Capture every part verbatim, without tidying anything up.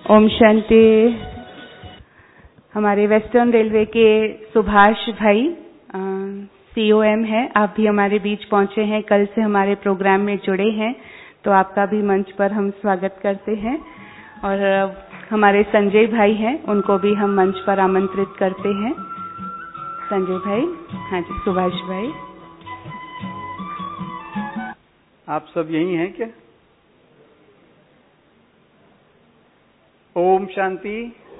ओम शांति। हमारे western railway के सुभाष भाई सीओएम हैं, आप भी हमारे बीच पहुंचे हैं, कल से हमारे प्रोग्राम में जुड़े हैं, तो आपका भी मंच पर हम स्वागत करते हैं। और हमारे संजय भाई हैं, उनको भी हम मंच पर आमंत्रित करते हैं। संजय भाई, हाँ जी, सुभाष भाई। आप सब यही हैं क्या? ओम शांति।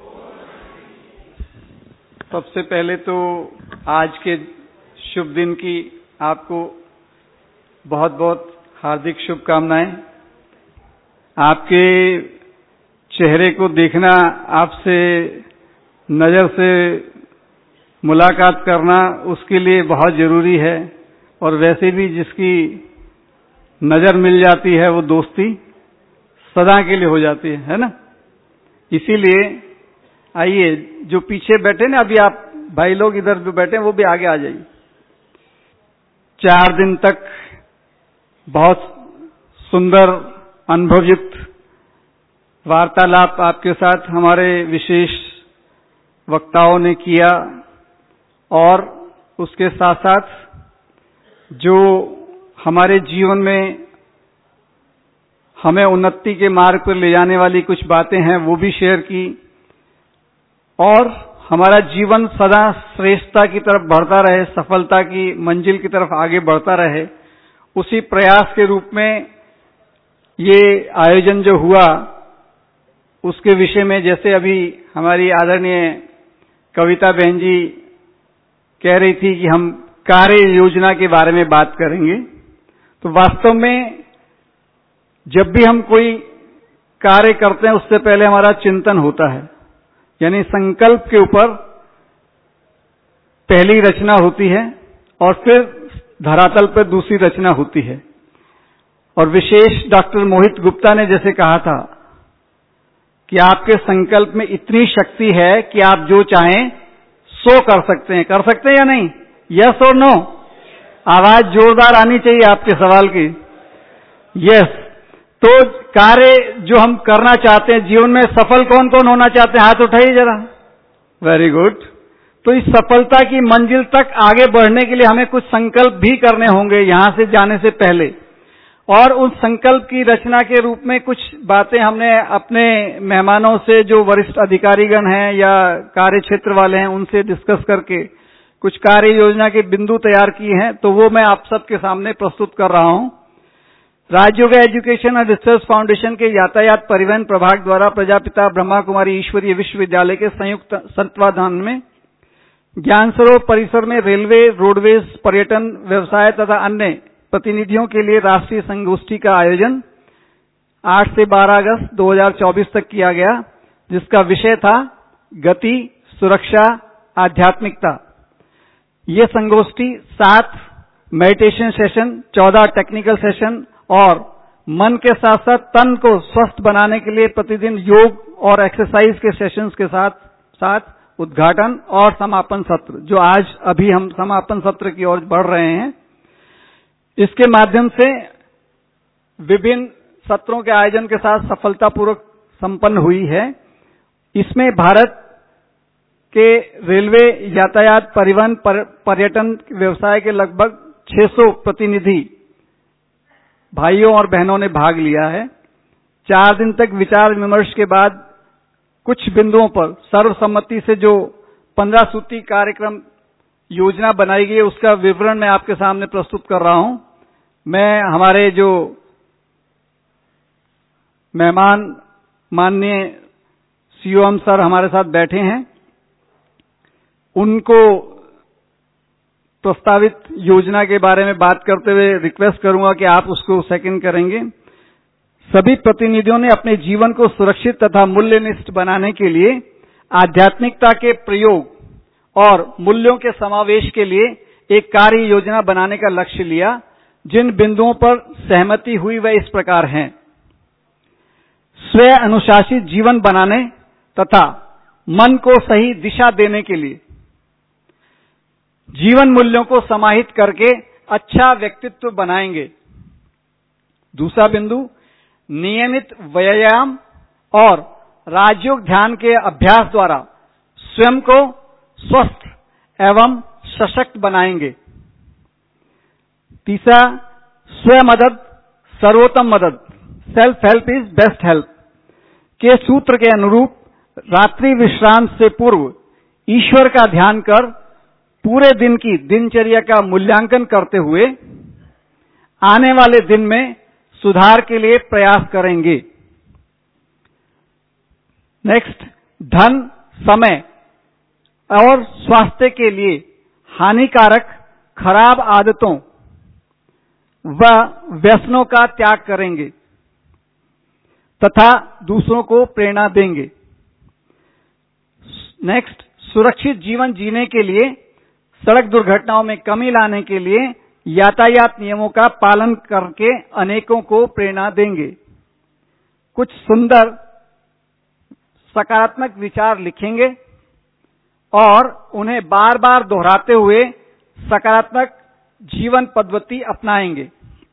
सबसे पहले तो आज के शुभ दिन की आपको बहुत बहुत हार्दिक शुभकामनाएं। आपके चेहरे को देखना, आपसे नजर से मुलाकात करना उसके लिए बहुत जरूरी है। और वैसे भी जिसकी नजर मिल जाती है वो दोस्ती सदा के लिए हो जाती है, है ना? इसीलिए आइए, जो पीछे बैठे ना, अभी आप भाई लोग इधर जो बैठे हैं वो भी आगे आ जाइए। चार दिन तक बहुत सुंदर अनुभवयुक्त वार्तालाप आपके साथ हमारे विशेष वक्ताओं ने किया, और उसके साथ साथ जो हमारे जीवन में हमें उन्नति के मार्ग पर ले जाने वाली कुछ बातें हैं वो भी शेयर की, और हमारा जीवन सदा श्रेष्ठता की तरफ बढ़ता रहे, सफलता की मंजिल की तरफ आगे बढ़ता रहे, उसी प्रयास के रूप में ये आयोजन जो हुआ उसके विषय में, जैसे अभी हमारी आदरणीय कविता बहन जी कह रही थी कि हम कार्य योजना के बारे में बात करेंगे। तो वास्तव में जब भी हम कोई कार्य करते हैं उससे पहले हमारा चिंतन होता है, यानी संकल्प के ऊपर पहली रचना होती है और फिर धरातल पर दूसरी रचना होती है। और विशेष डॉक्टर मोहित गुप्ता ने जैसे कहा था कि आपके संकल्प में इतनी शक्ति है कि आप जो चाहें सो कर सकते हैं। कर सकते हैं या नहीं? यस और नो? आवाज जोरदार आनी चाहिए आपके सवाल की। यस। तो कार्य जो हम करना चाहते हैं जीवन में, सफल कौन कौन होना चाहते हैं? हाथ उठाइए जरा। Very good. तो इस सफलता की मंजिल तक आगे बढ़ने के लिए हमें कुछ संकल्प भी करने होंगे यहां से जाने से पहले। और उस संकल्प की रचना के रूप में कुछ बातें हमने अपने मेहमानों से, जो वरिष्ठ अधिकारीगण हैं या कार्य क्षेत्र वाले हैं, उनसे डिस्कस करके कुछ कार्य योजना के बिंदु तैयार किए हैं, तो वो मैं आप सबके सामने प्रस्तुत कर रहा हूं। Rajyoga education and research foundation के यातायात परिवहन प्रभाग द्वारा प्रजापिता ब्रह्मा कुमारी ईश्वरीय विश्वविद्यालय के संयुक्त तत्वाधान में ज्ञान सरोवर परिसर में रेलवे, रोडवेज, पर्यटन व्यवसाय तथा अन्य प्रतिनिधियों के लिए राष्ट्रीय संगोष्ठी का आयोजन आठ से बारह अगस्त दो हज़ार चौबीस तक किया गया, जिसका विषय था गति, सुरक्षा, आध्यात्मिकता। ये संगोष्ठी सात मेडिटेशन सेशन, चौदह टेक्निकल सेशन और मन के साथ साथ तन को स्वस्थ बनाने के लिए प्रतिदिन योग और एक्सरसाइज के सेशंस के साथ साथ उद्घाटन और समापन सत्र, जो आज अभी हम समापन सत्र की ओर बढ़ रहे हैं, इसके माध्यम से विभिन्न सत्रों के आयोजन के साथ सफलतापूर्वक संपन्न हुई है। इसमें भारत के रेलवे, यातायात, परिवहन, पर्यटन व्यवसाय के लगभग छह सौ प्रतिनिधि भाइयों और बहनों ने भाग लिया है। चार दिन तक विचार विमर्श के बाद कुछ बिंदुओं पर सर्वसम्मति से जो पंद्रह सूत्री कार्यक्रम योजना बनाई गई है, उसका विवरण मैं आपके सामने प्रस्तुत कर रहा हूं। मैं हमारे जो मेहमान माननीय सीओएम सर हमारे साथ बैठे हैं, उनको प्रस्तावित योजना के बारे में बात करते हुए रिक्वेस्ट करूंगा कि आप उसको सेकंड करेंगे। सभी प्रतिनिधियों ने अपने जीवन को सुरक्षित तथा मूल्यनिष्ठ बनाने के लिए आध्यात्मिकता के प्रयोग और मूल्यों के समावेश के लिए एक कार्य योजना बनाने का लक्ष्य लिया। जिन बिंदुओं पर सहमति हुई वह इस प्रकार हैं: स्वयं अनुशासित जीवन बनाने तथा मन को सही दिशा देने के लिए, जीवन मूल्यों को समाहित करके अच्छा व्यक्तित्व बनाएंगे। दूसरा बिंदु, नियमित व्यायाम और राजयोग ध्यान के अभ्यास द्वारा स्वयं को स्वस्थ एवं सशक्त बनाएंगे। तीसरा, स्वयं मदद सर्वोत्तम मदद, self help is best help के सूत्र के अनुरूप रात्रि विश्राम से पूर्व ईश्वर का ध्यान कर पूरे दिन की दिनचर्या का मूल्यांकन करते हुए आने वाले दिन में सुधार के लिए प्रयास करेंगे। नेक्स्ट, धन, समय और स्वास्थ्य के लिए हानिकारक खराब आदतों व व्यसनों का त्याग करेंगे तथा दूसरों को प्रेरणा देंगे। नेक्स्ट, सुरक्षित जीवन जीने के लिए सड़क दुर्घटनाओं में कमी लाने के लिए यातायात नियमों का पालन करके अनेकों को प्रेरणा देंगे। कुछ सुंदर सकारात्मक विचार लिखेंगे और उन्हें बार बार दोहराते हुए सकारात्मक जीवन पद्धति अपनाएंगे।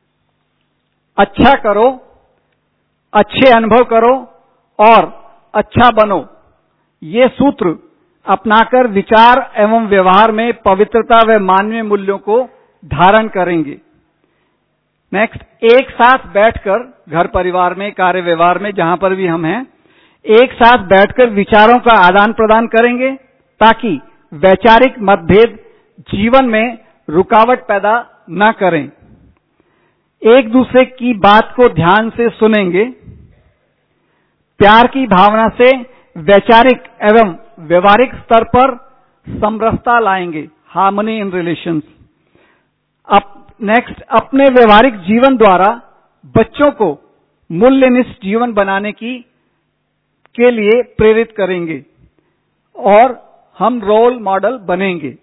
अच्छा करो, अच्छे अनुभव करो और अच्छा बनो, ये सूत्र अपनाकर विचार एवं व्यवहार में पवित्रता व मानवीय मूल्यों को धारण करेंगे। नेक्स्ट, एक साथ बैठकर घर परिवार में, कार्य व्यवहार में, जहां पर भी हम हैं, एक साथ बैठकर विचारों का आदान प्रदान करेंगे ताकि वैचारिक मतभेद जीवन में रुकावट पैदा न करें। एक दूसरे की बात को ध्यान से सुनेंगे। प्यार की भावना से वैचारिक एवं व्यवहारिक स्तर पर समरसता लाएंगे, harmony in relations. Up next, अपने व्यवहारिक जीवन द्वारा बच्चों को मूल्यनिष्ठ जीवन बनाने की के लिए प्रेरित करेंगे और हम रोल मॉडल बनेंगे।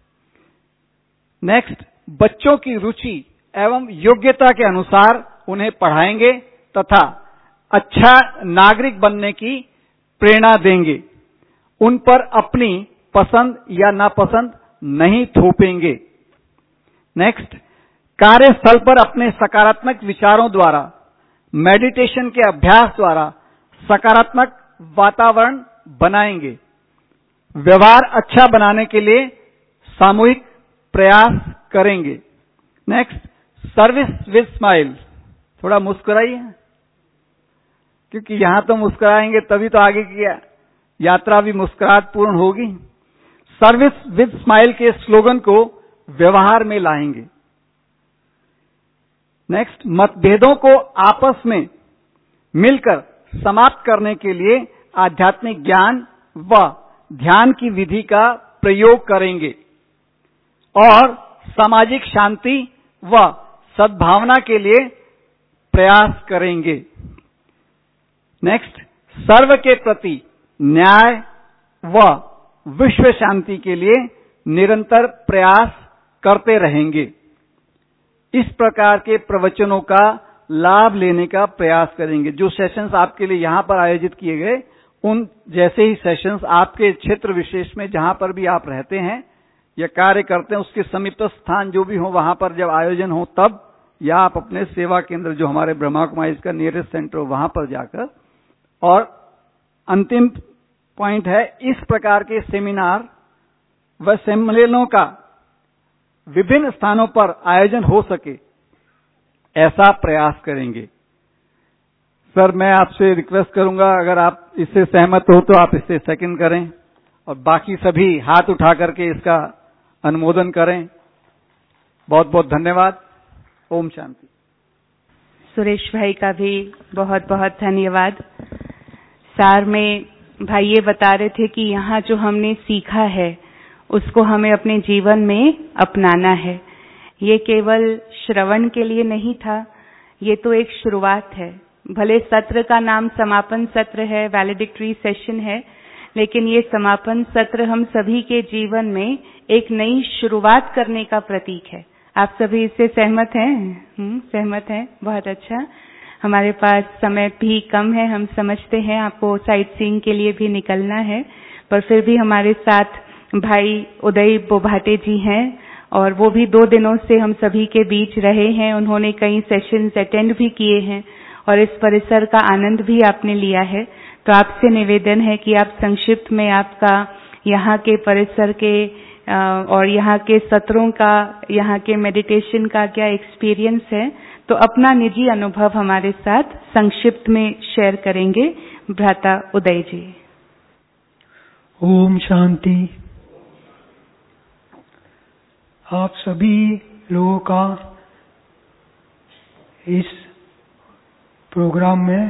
नेक्स्ट, बच्चों की रुचि एवं योग्यता के अनुसार उन्हें पढ़ाएंगे तथा अच्छा नागरिक बनने की प्रेरणा देंगे। उन पर अपनी पसंद या नापसंद नहीं थोपेंगे। नेक्स्ट, कार्यस्थल पर अपने सकारात्मक विचारों द्वारा, मेडिटेशन के अभ्यास द्वारा सकारात्मक वातावरण बनाएंगे। व्यवहार अच्छा बनाने के लिए सामूहिक प्रयास करेंगे। नेक्स्ट, सर्विस विद स्माइल, थोड़ा मुस्कुराइए, क्योंकि यहां तो मुस्कुराएंगे तभी तो आगे की यात्रा भी मुस्कुराहट पूर्ण होगी। सर्विस विद स्माइल के स्लोगन को व्यवहार में लाएंगे। नेक्स्ट, मतभेदों को आपस में मिलकर समाप्त करने के लिए आध्यात्मिक ज्ञान व ध्यान की विधि का प्रयोग करेंगे और सामाजिक शांति व सद्भावना के लिए प्रयास करेंगे। नेक्स्ट, सर्व के प्रति न्याय व विश्व शांति के लिए निरंतर प्रयास करते रहेंगे। इस प्रकार के प्रवचनों का लाभ लेने का प्रयास करेंगे। जो सेशंस आपके लिए यहां पर आयोजित किए गए, उन जैसे ही सेशंस आपके क्षेत्र विशेष में जहां पर भी आप रहते हैं या कार्य करते हैं, उसके समीप स्थान जो भी हो, वहां पर जब आयोजन हो तब, या आप अपने सेवा केंद्र जो हमारे ब्रह्मा कुमारीज का नियरेस्ट सेंटर हो वहां पर जाकर। और अंतिम पॉइंट है, इस प्रकार के सेमिनार व सम्मेलनों का विभिन्न स्थानों पर आयोजन हो सके, ऐसा प्रयास करेंगे। सर, मैं आपसे रिक्वेस्ट करूंगा, अगर आप इससे सहमत हो तो आप इससे सेकंड करें और बाकी सभी हाथ उठा करके इसका अनुमोदन करें। बहुत बहुत धन्यवाद। ओम शांति। सुरेश भाई का भी बहुत बहुत धन्यवाद। सार में भाई ये बता रहे थे कि यहाँ जो हमने सीखा है उसको हमें अपने जीवन में अपनाना है। ये केवल श्रवण के लिए नहीं था, ये तो एक शुरुआत है। भले सत्र का नाम समापन सत्र है, वैलिडिक्टरी सेशन है, लेकिन ये समापन सत्र हम सभी के जीवन में एक नई शुरुआत करने का प्रतीक है। आप सभी इससे सहमत हैं? हम्म, सहमत हैं। बहुत अच्छा। हमारे पास समय भी कम है, हम समझते हैं आपको साइट सीइंग के लिए भी निकलना है, पर फिर भी हमारे साथ भाई उदय बोभाटे जी हैं और वो भी दो दिनों से हम सभी के बीच रहे हैं। उन्होंने कई सेशंस अटेंड भी किए हैं और इस परिसर का आनंद भी आपने लिया है। तो आपसे निवेदन है कि आप संक्षिप्त में आपका यहाँ के परिसर के और यहाँ के सत्रों का, यहाँ के मेडिटेशन का क्या एक्सपीरियंस है, तो अपना निजी अनुभव हमारे साथ संक्षिप्त में शेयर करेंगे भ्राता उदय जी। ओम शांति। आप सभी लोगों का इस प्रोग्राम में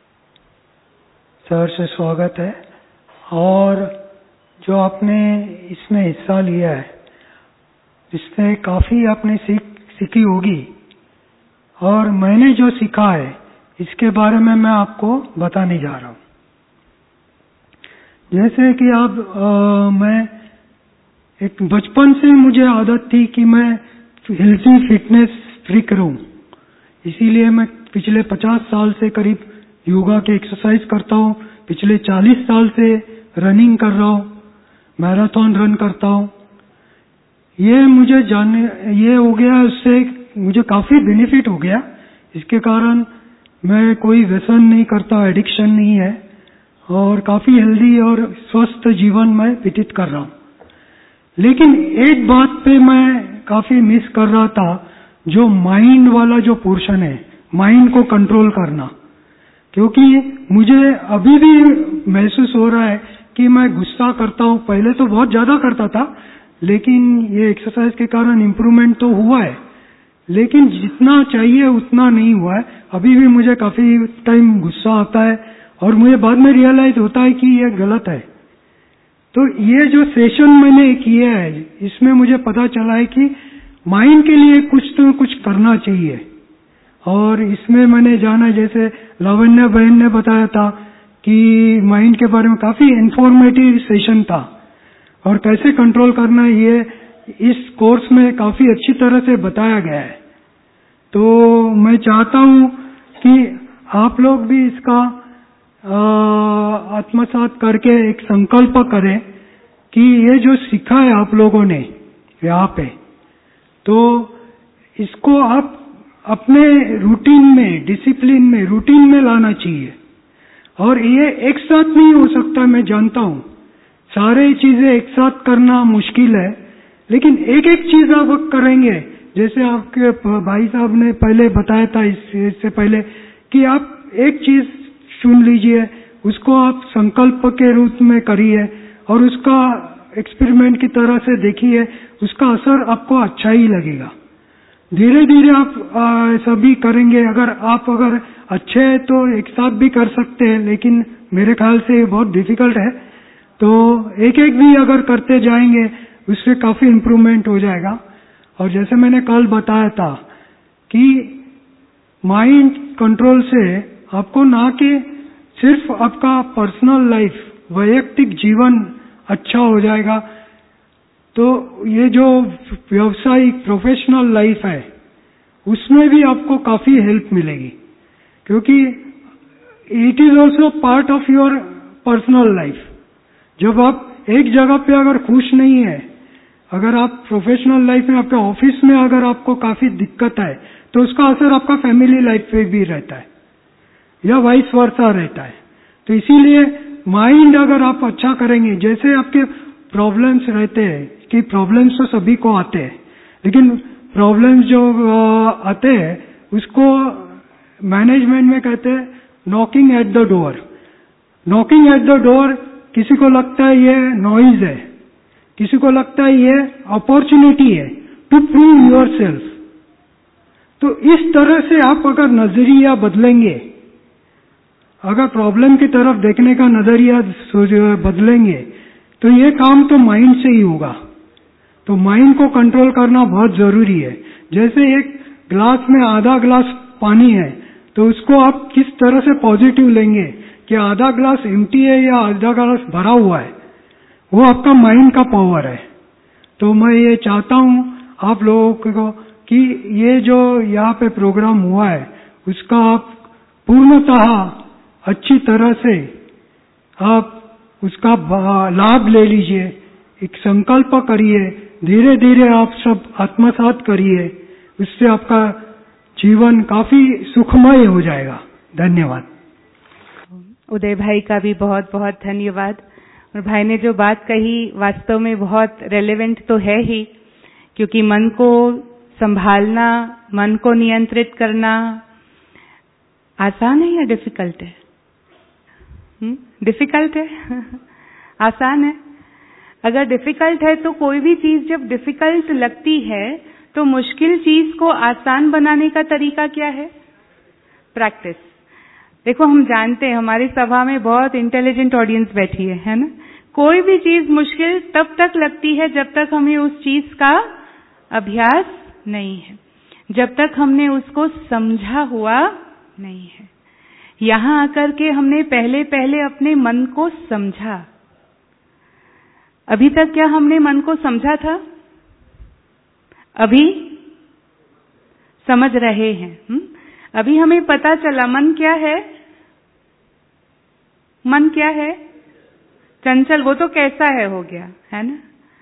सर से स्वागत है, और जो आपने इसमें हिस्सा लिया है इसमें काफी आपने सीख सीखी होगी, और मैंने जो सीखा है इसके बारे में मैं आपको बताने जा रहा हूँ। जैसे कि आप आ, मैं एक बचपन से मुझे आदत थी कि मैं हेल्थी फिटनेस फ्रीक रहूं, इसीलिए मैं पिछले पचास साल से करीब योगा के एक्सरसाइज करता हूँ। पिछले चालीस साल से रनिंग कर रहा हूँ, मैराथन रन करता हूँ। ये मुझे जानने ये हो गया, उससे मुझे काफी बेनिफिट हो गया। इसके कारण मैं कोई व्यसन नहीं करता, एडिक्शन नहीं है, और काफी हेल्दी और स्वस्थ जीवन में व्यतीत कर रहा हूँ। लेकिन एक बात पे मैं काफी मिस कर रहा था, जो माइंड वाला जो पोर्शन है, माइंड को कंट्रोल करना। क्योंकि मुझे अभी भी महसूस हो रहा है कि मैं गुस्सा करता हूँ। पहले तो बहुत ज्यादा करता था, लेकिन ये एक्सरसाइज के कारण इम्प्रूवमेंट तो हुआ है, लेकिन जितना चाहिए उतना नहीं हुआ है। अभी भी मुझे काफी टाइम गुस्सा आता है, और मुझे बाद में रियलाइज होता है कि ये गलत है। तो ये जो सेशन मैंने किया है, इसमें मुझे पता चला है कि माइंड के लिए कुछ तो कुछ करना चाहिए। और इसमें मैंने जाना, जैसे लावण्य बहन ने बताया था कि माइंड के बारे में काफी इंफॉर्मेटिव सेशन था, और कैसे कंट्रोल करना है ये इस कोर्स में काफी अच्छी तरह से बताया गया है। तो मैं चाहता हूँ कि आप लोग भी इसका आत्मसात करके एक संकल्प करें कि ये जो सीखा है आप लोगों ने यहाँ पे, तो इसको आप अपने रूटीन में, डिसिप्लिन में, रूटीन में लाना चाहिए। और ये एक साथ नहीं हो सकता, मैं जानता हूँ सारे चीजें एक साथ करना मुश्किल है, लेकिन एक एक चीज आप करेंगे। जैसे आपके भाई साहब ने पहले बताया था इससे पहले कि आप एक चीज चुन लीजिए, उसको आप संकल्प के रूप में करिए, और उसका एक्सपेरिमेंट की तरह से देखिए, उसका असर आपको अच्छा ही लगेगा। धीरे धीरे आप आ, सभी करेंगे। अगर आप अगर अच्छे हैं तो एक साथ भी कर सकते हैं, लेकिन मेरे ख्याल से ये बहुत डिफिकल्ट है। तो एक एक भी अगर करते जाएंगे, उससे काफी इम्प्रूवमेंट हो जाएगा। और जैसे मैंने कल बताया था कि माइंड कंट्रोल से आपको ना कि सिर्फ आपका पर्सनल लाइफ, वैयक्तिक जीवन अच्छा हो जाएगा, तो ये जो व्यावसायिक प्रोफेशनल लाइफ है उसमें भी आपको काफी हेल्प मिलेगी, क्योंकि it is also part of your personal life. जब आप एक जगह पे अगर खुश नहीं है, अगर आप प्रोफेशनल लाइफ में, आपके ऑफिस में अगर आपको काफी दिक्कत है, तो उसका असर आपका फैमिली लाइफ पे भी रहता है, या वाइस वर्सा रहता है। तो इसीलिए माइंड अगर आप अच्छा करेंगे, जैसे आपके प्रॉब्लम्स रहते हैं कि प्रॉब्लम्स तो सभी को आते हैं, लेकिन प्रॉब्लम्स जो आते हैं उसको मैनेजमेंट में कहते हैं knocking at the door. Knocking at the door, किसी को लगता है ये नॉइज है, किसी को लगता है ये अपॉर्चुनिटी है टू प्रूव योर सेल्फ। तो इस तरह से आप अगर नजरिया बदलेंगे, अगर प्रॉब्लम की तरफ देखने का नजरिया बदलेंगे, तो ये काम तो माइंड से ही होगा। तो माइंड को कंट्रोल करना बहुत जरूरी है। जैसे एक ग्लास में आधा ग्लास पानी है, तो उसको आप किस तरह से पॉजिटिव लेंगे कि आधा ग्लास एम्प्टी है या आधा ग्लास भरा हुआ है, वो आपका माइंड का पावर है। तो मैं ये चाहता हूँ आप लोगों को कि ये जो यहाँ पे प्रोग्राम हुआ है उसका आप पूर्णतः अच्छी तरह से आप उसका लाभ ले लीजिए, एक संकल्प करिए, धीरे धीरे आप सब आत्मसात करिए, उससे आपका जीवन काफी सुखमय हो जाएगा। धन्यवाद। उदय भाई का भी बहुत बहुत धन्यवाद। और भाई ने जो बात कही वास्तव में बहुत रेलेवेंट तो है ही, क्योंकि मन को संभालना, मन को नियंत्रित करना आसान है या डिफिकल्ट है? हम्म डिफिकल्ट है? आसान है? अगर डिफिकल्ट है तो कोई भी चीज जब डिफिकल्ट लगती है तो मुश्किल चीज को आसान बनाने का तरीका क्या है? प्रैक्टिस। देखो, हम जानते हैं हमारी सभा में बहुत इंटेलिजेंट ऑडियंस बैठी है, है ना? कोई भी चीज मुश्किल तब तक लगती है जब तक हमें उस चीज का अभ्यास नहीं है, जब तक हमने उसको समझा हुआ नहीं है। यहां आकर के हमने पहले पहले अपने मन को समझा। अभी तक क्या हमने मन को समझा था? अभी समझ रहे हैं। हुँ? अभी हमें पता चला मन क्या है? मन क्या है? चंचल। वो तो कैसा है हो गया, है ना?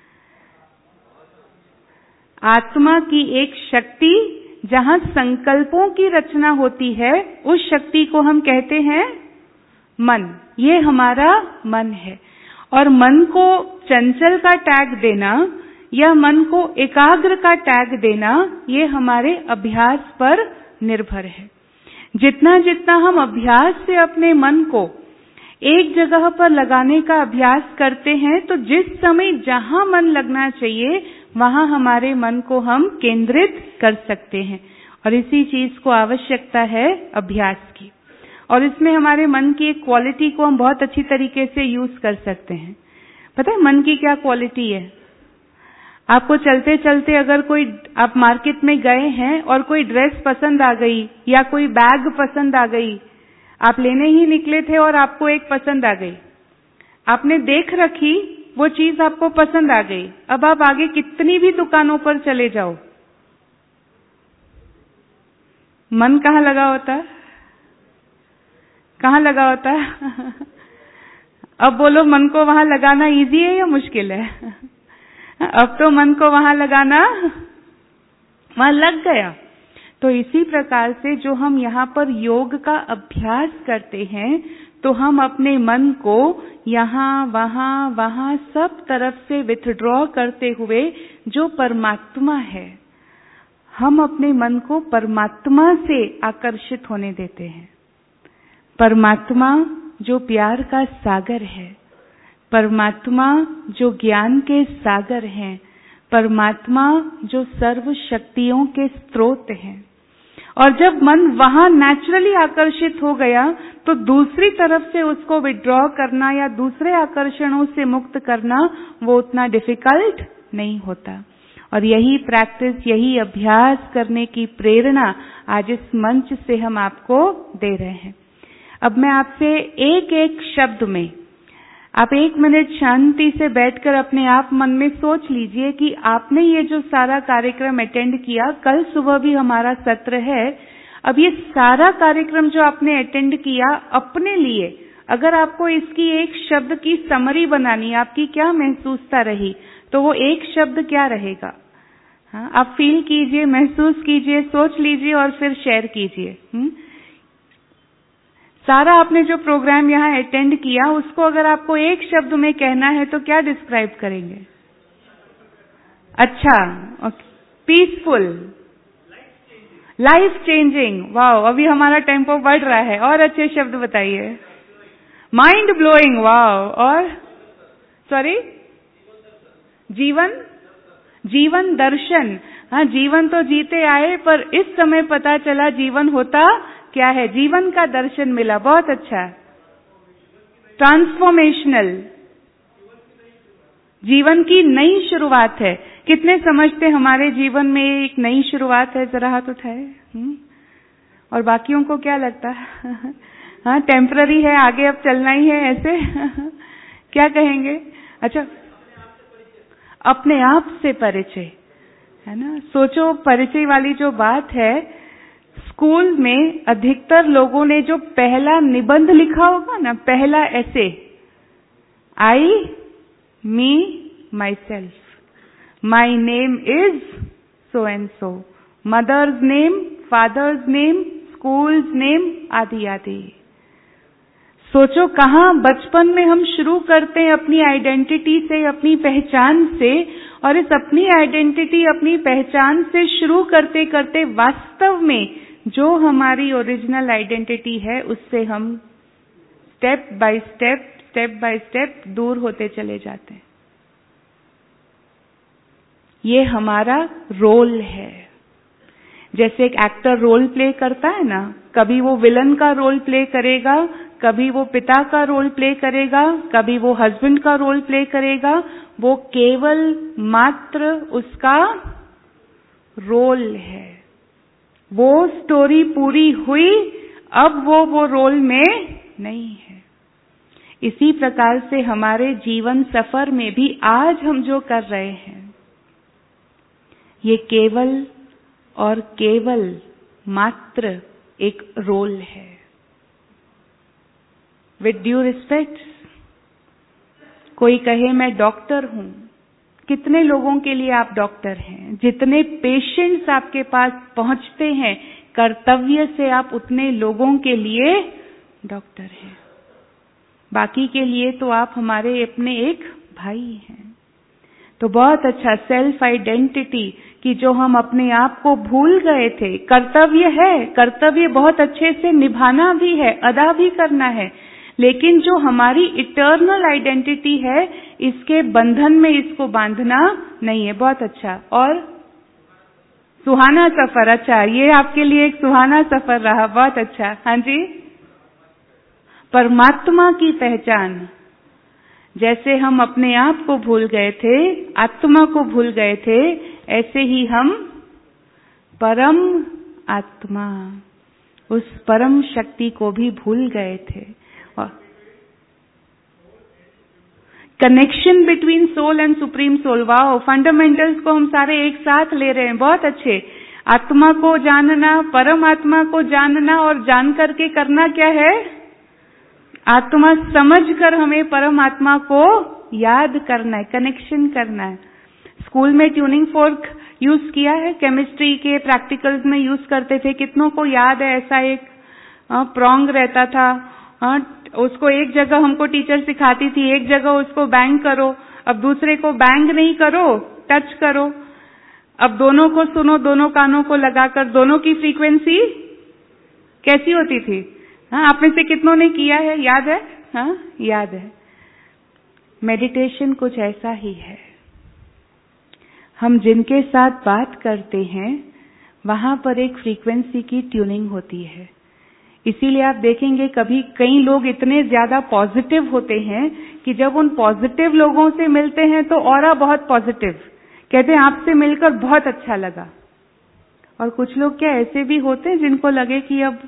आत्मा की एक शक्ति जहां संकल्पों की रचना होती है, उस शक्ति को हम कहते हैं मन। ये हमारा मन है। और मन को चंचल का टैग देना या मन को एकाग्र का टैग देना, ये हमारे अभ्यास पर निर्भर है। जितना जितना हम अभ्यास से अपने मन को एक जगह पर लगाने का अभ्यास करते हैं, तो जिस समय जहां मन लगना चाहिए वहां हमारे मन को हम केंद्रित कर सकते हैं। और इसी चीज को आवश्यकता है अभ्यास की। और इसमें हमारे मन की एक क्वालिटी को हम बहुत अच्छी तरीके से यूज कर सकते हैं। पता है मन की क्या क्वालिटी है? आपको चलते चलते अगर कोई, आप मार्केट में गए हैं और कोई ड्रेस पसंद आ गई या कोई बैग पसंद आ गई, आप लेने ही निकले थे और आपको एक पसंद आ गई, आपने देख रखी, वो चीज आपको पसंद आ गई। अब आप आगे कितनी भी दुकानों पर चले जाओ, मन कहाँ लगा होता है? कहाँ लगा होता है? अब बोलो, मन को वहां लगाना इजी है या मुश्किल है? अब तो मन को वहां लगाना, वहां लग गया। तो इसी प्रकार से जो हम यहाँ पर योग का अभ्यास करते हैं, तो हम अपने मन को यहाँ वहां वहां सब तरफ से विथड्रॉ करते हुए जो परमात्मा है, हम अपने मन को परमात्मा से आकर्षित होने देते हैं। परमात्मा जो प्यार का सागर है, परमात्मा जो ज्ञान के सागर हैं, परमात्मा जो सर्व शक्तियों के स्रोत हैं। और जब मन वहां नेचुरली आकर्षित हो गया, तो दूसरी तरफ से उसको विड्रॉ करना या दूसरे आकर्षणों से मुक्त करना वो उतना डिफिकल्ट नहीं होता। और यही प्रैक्टिस, यही अभ्यास करने की प्रेरणा आज इस मंच से हम आपको दे रहे हैं। अब मैं आपसे एक एक शब्द में, आप एक मिनट शांति से बैठकर अपने आप मन में सोच लीजिए कि आपने ये जो सारा कार्यक्रम अटेंड किया, कल सुबह भी हमारा सत्र है। अब ये सारा कार्यक्रम जो आपने अटेंड किया, अपने लिए अगर आपको इसकी एक शब्द की समरी बनानी, आपकी क्या महसूसता रही, तो वो एक शब्द क्या रहेगा? हाँ, आप फील कीजिए, महसूस कीजिए, सोच लीजिए और फिर शेयर कीजिए। हम्म सारा आपने जो प्रोग्राम यहाँ अटेंड किया, उसको अगर आपको एक शब्द में कहना है तो क्या डिस्क्राइब करेंगे? अच्छा, okay, peaceful, life changing. Wow, अभी हमारा टेम्पो बढ़ रहा है, और अच्छे शब्द बताइए। Mind blowing, wow. और सॉरी, जीवन जीवन दर्शन। हाँ, जीवन तो जीते आए, पर इस समय पता चला जीवन होता क्या है। जीवन का दर्शन मिला, बहुत अच्छा। ट्रांसफॉर्मेशनल, जीवन की नई शुरुआत है। कितने समझते हमारे जीवन में एक नई शुरुआत है? जरा हाथ उठाए। और बाकियों को क्या लगता है? हाँ, टेम्पररी है, आगे अब चलना ही है, ऐसे क्या कहेंगे? अच्छा, अपने आप से परिचय, है ना? सोचो, परिचय वाली जो बात है, स्कूल में अधिकतर लोगों ने जो पहला निबंध लिखा होगा ना, पहला ऐसे, I, me, my self, my name is so and so, mother's name, father's name, school's name, आदि आदि। सोचो कहाँ बचपन में हम शुरू करते हैं अपनी आइडेंटिटी से, अपनी पहचान से, और इस अपनी आइडेंटिटी, अपनी पहचान से शुरू करते करते वास्तव में जो हमारी ओरिजिनल आइडेंटिटी है उससे हम step by step step by step दूर होते चले जाते हैं। ये हमारा रोल है। जैसे एक एक्टर रोल प्ले करता है ना, कभी वो विलन का रोल प्ले करेगा, कभी वो पिता का रोल प्ले करेगा, कभी वो हस्बैंड का रोल प्ले करेगा। वो केवल मात्र उसका रोल है। वो स्टोरी पूरी हुई, अब वो वो रोल में नहीं है। इसी प्रकार से हमारे जीवन सफर में भी आज हम जो कर रहे हैं ये केवल और केवल मात्र एक रोल है। विद ड्यू रिस्पेक्ट, कोई कहे मैं डॉक्टर हूं, कितने लोगों के लिए आप डॉक्टर हैं? जितने पेशेंट्स आपके पास पहुंचते हैं कर्तव्य से, आप उतने लोगों के लिए डॉक्टर हैं। बाकी के लिए तो आप हमारे अपने एक भाई हैं। तो बहुत अच्छा सेल्फ आइडेंटिटी कि जो हम अपने आप को भूल गए थे। कर्तव्य है, कर्तव्य बहुत अच्छे से निभाना भी है, अदा भी करना है, लेकिन जो हमारी इटर्नल आइडेंटिटी है इसके बंधन में इसको बांधना नहीं है। बहुत अच्छा। और सुहाना सफर, अच्छा, ये आपके लिए एक सुहाना सफर रहा, बहुत अच्छा। हाँ जी, परमात्मा की पहचान। जैसे हम अपने आप को भूल गए थे, आत्मा को भूल गए थे, ऐसे ही हम परम आत्मा, उस परम शक्ति को भी भूल गए थे। और connection between soul and supreme soul, wow, fundamentals को हम सारे एक साथ ले रहे हैं, बहुत अच्छे। आत्मा को जानना, परमात्मा को जानना, और जान करके करना क्या है? आत्मा समझकर हमें परमात्मा को याद करना है, कनेक्शन करना है। स्कूल में ट्यूनिंग फोर्क यूज किया है, केमिस्ट्री के प्रैक्टिकल्स में यूज करते थे। कितनों को याद है? ऐसा एक प्रोंग रहता था, आ, उसको एक जगह हमको टीचर सिखाती थी, एक जगह उसको बैंग करो, अब दूसरे को बैंग नहीं करो, टच करो। अब दोनों को सुनो, दोनों कानों को लगाकर, दोनों की फ्रीक्वेंसी कैसी होती थी? हाँ, आप में से कितनों ने किया है? याद है? हाँ, याद है। मेडिटेशन कुछ ऐसा ही है। हम जिनके साथ बात करते हैं वहां पर एक फ्रीक्वेंसी की ट्यूनिंग होती है। इसीलिए आप देखेंगे कभी कई लोग इतने ज्यादा पॉजिटिव होते हैं कि जब उन पॉजिटिव लोगों से मिलते हैं तो ऑरा बहुत पॉजिटिव, कहते हैं आपसे मिलकर बहुत अच्छा लगा। और कुछ लोग क्या ऐसे भी होते हैं जिनको लगे कि अब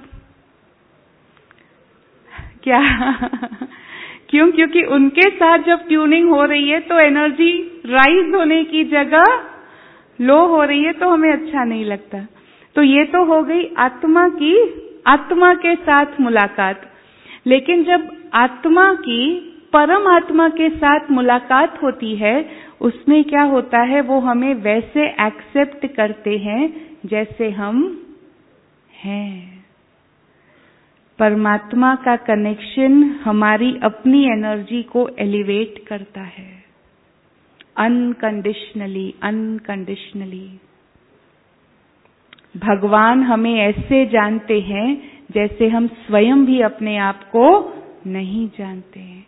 क्या क्यों? क्योंकि उनके साथ जब ट्यूनिंग हो रही है तो एनर्जी राइज होने की जगह लो हो रही है, तो हमें अच्छा नहीं लगता। तो ये तो हो गई आत्मा की, आत्मा के साथ मुलाकात। लेकिन जब आत्मा की परमात्मा के साथ मुलाकात होती है, उसमें क्या होता है? वो हमें वैसे एक्सेप्ट करते हैं जैसे हम हैं। परमात्मा का कनेक्शन हमारी अपनी एनर्जी को एलिवेट करता है, अनकंडीशनली, अनकंडीशनली। भगवान हमें ऐसे जानते हैं जैसे हम स्वयं भी अपने आप को नहीं जानते हैं।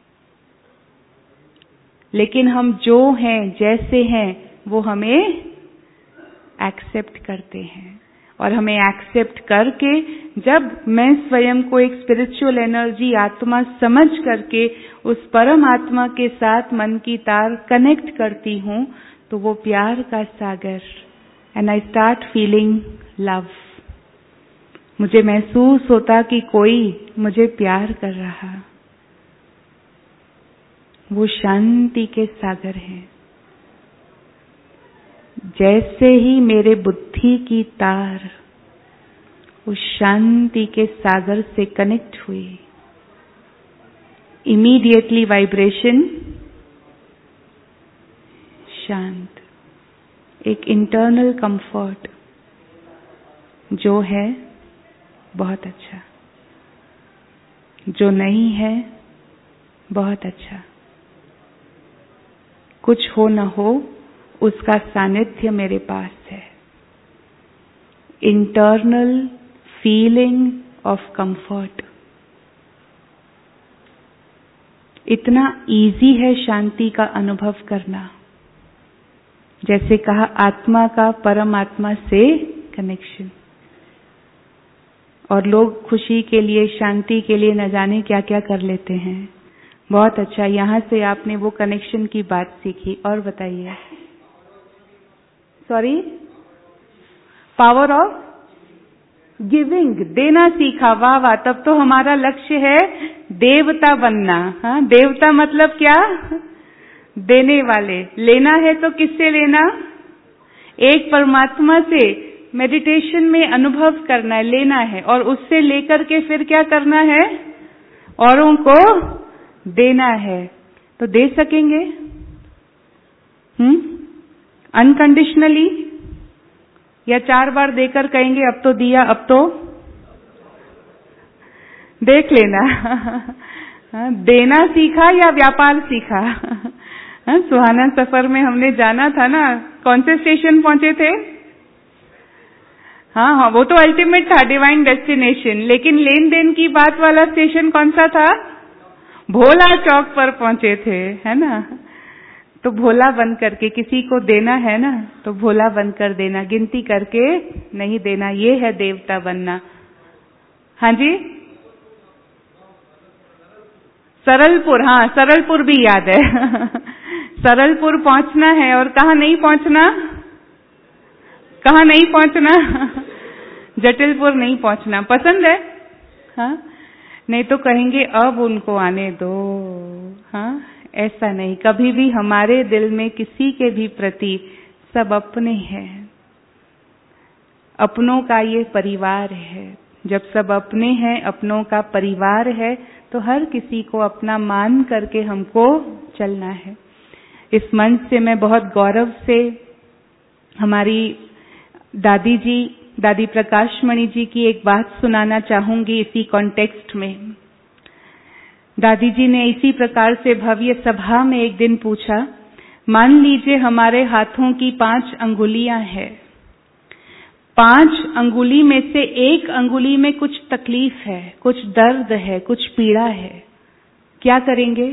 लेकिन हम जो हैं, जैसे हैं, वो हमें एक्सेप्ट करते हैं। और हमें एक्सेप्ट करके जब मैं स्वयं को एक स्पिरिचुअल एनर्जी, आत्मा समझ करके उस परम आत्मा के साथ मन की तार कनेक्ट करती हूं, तो वो प्यार का सागर, and I start feeling love. मुझे महसूस होता कि कोई मुझे प्यार कर रहा। वो शांति के सागर हैं। जैसे ही मेरे बुद्धि की तार उस शांति के सागर से कनेक्ट हुई, इमीडिएटली वाइब्रेशन शांत, एक इंटरनल कंफर्ट जो है बहुत अच्छा। जो नहीं है बहुत अच्छा, कुछ हो न हो उसका सानिध्य मेरे पास है। इंटरनल फीलिंग ऑफ कंफर्ट, इतना इजी है शांति का अनुभव करना। जैसे कहा, आत्मा का परमात्मा से कनेक्शन। और लोग खुशी के लिए, शांति के लिए न जाने क्या क्या कर लेते हैं। बहुत अच्छा, यहाँ से आपने वो कनेक्शन की बात सीखी। और बताइए। सॉरी, पावर ऑफ गिविंग, देना सीखा। वाह वाह, तब तो हमारा लक्ष्य है देवता बनना। हाँ, देवता मतलब क्या? देने वाले। लेना है तो किससे लेना? एक परमात्मा से मेडिटेशन में अनुभव करना है, लेना है, और उससे लेकर के फिर क्या करना है? औरों को देना है। तो दे सकेंगे? हम्म, अनकंडीशनली, या चार बार देकर कहेंगे अब तो दिया, अब तो देख लेना। देना सीखा या व्यापार सीखा? सुहाना सफर में हमने जाना था ना, कौन से स्टेशन पहुंचे थे? हाँ हाँ, वो तो अल्टीमेट था, डिवाइन डेस्टिनेशन। लेकिन लेन देन की बात वाला स्टेशन कौन सा था? भोला चौक पर पहुंचे थे, है ना। तो भोला बन करके किसी को देना है ना, तो भोला बनकर देना, गिनती करके नहीं देना। ये है देवता बनना। हाँ जी, सरलपुर, हाँ सरलपुर भी याद है। सरलपुर पहुंचना है। और कहाँ नहीं पहुंचना? कहाँ नहीं पहुंचना? जटिलपुर नहीं पहुंचना। पसंद है? हाँ, नहीं तो कहेंगे अब उनको आने दो। हाँ, ऐसा नहीं। कभी भी हमारे दिल में किसी के भी प्रति सब अपने हैं। अपनों का ये परिवार है। जब सब अपने हैं, अपनों का परिवार है, तो हर किसी को अपना मान करके हमको चलना है। इस मंच से मैं बहुत गौरव से हमारी दादी जी, दादी प्रकाशमणि जी की एक बात सुनाना चाहूंगी इसी कॉन्टेक्स्ट में। दादी जी ने इसी प्रकार से भव्य सभा में एक दिन पूछा, मान लीजिए हमारे हाथों की पांच अंगुलियां हैं। पांच अंगुली में से एक अंगुली में कुछ तकलीफ है, कुछ दर्द है, कुछ पीड़ा है। क्या करेंगे?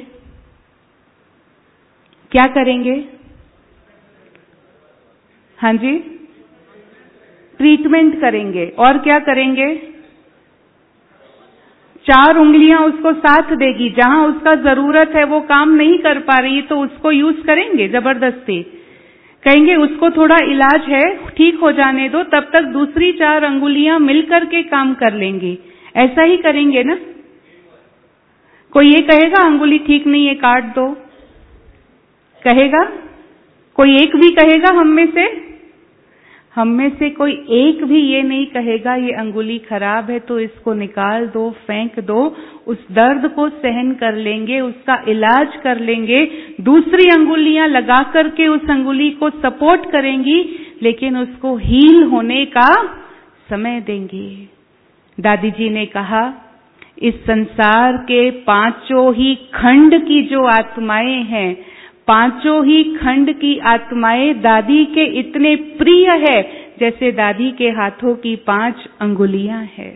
क्या करेंगे? हाँ जी, ट्रीटमेंट करेंगे। और क्या करेंगे? चार उंगलियां उसको साथ देगी। जहां उसका जरूरत है वो काम नहीं कर पा रही तो उसको यूज करेंगे जबरदस्ती। कहेंगे उसको थोड़ा इलाज है, ठीक हो जाने दो, तब तक दूसरी चार अंगुलियां मिलकर के काम कर लेंगी। ऐसा ही करेंगे ना। कोई ये कहेगा अंगुली ठीक नहीं है, काट दो? कहेगा? कोई एक भी कहेगा हम में से? हम में से कोई एक भी ये नहीं कहेगा ये अंगुली खराब है तो इसको निकाल दो, फेंक दो। उस दर्द को सहन कर लेंगे, उसका इलाज कर लेंगे, दूसरी अंगुलियां लगा करके उस अंगुली को सपोर्ट करेंगी, लेकिन उसको हील होने का समय देंगी। दादी जी ने कहा, इस संसार के पांचों ही खंड की जो आत्माएं हैं, पांचों ही खंड की आत्माएं दादी के इतने प्रिय है जैसे दादी के हाथों की पांच अंगुलियां हैं।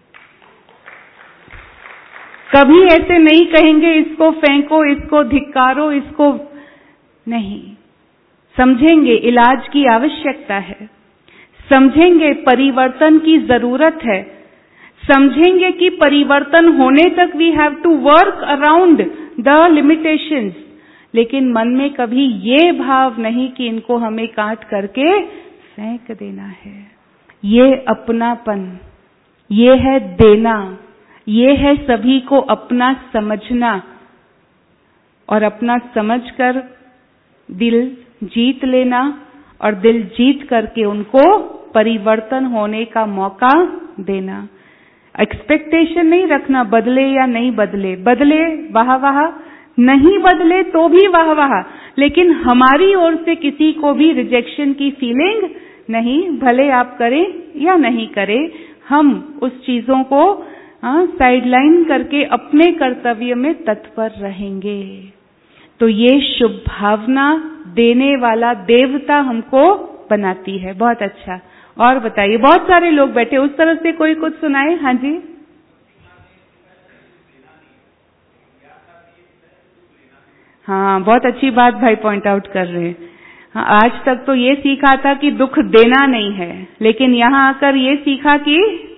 कभी ऐसे नहीं कहेंगे इसको फेंको, इसको धिक्कारो, इसको नहीं। समझेंगे इलाज की आवश्यकता है, समझेंगे परिवर्तन की जरूरत है, समझेंगे कि परिवर्तन होने तक we have to work around the limitations. लेकिन मन में कभी ये भाव नहीं कि इनको हमें काट करके फेंक देना है। ये अपनापन, ये है देना, ये है सभी को अपना समझना, और अपना समझकर दिल जीत लेना, और दिल जीत करके उनको परिवर्तन होने का मौका देना। एक्सपेक्टेशन नहीं रखना बदले या नहीं बदले, बदले वाह वाह, नहीं बदले तो भी वाह वाह, लेकिन हमारी ओर से किसी को भी रिजेक्शन की फीलिंग नहीं। भले आप करें या नहीं करें, हम उस चीजों को हाँ, साइडलाइन करके अपने कर्तव्य में तत्पर रहेंगे। तो ये शुभ भावना देने वाला देवता हमको बनाती है। बहुत अच्छा। और बताइए, बहुत सारे लोग बैठे, उस तरह से कोई कुछ सुनाए। हाँ जी। हाँ, बहुत अच्छी बात भाई पॉइंट आउट कर रहे हैं। हाँ, आज तक तो ये सीखा था कि दुख देना नहीं है, लेकिन यहाँ आकर ये सीखा कि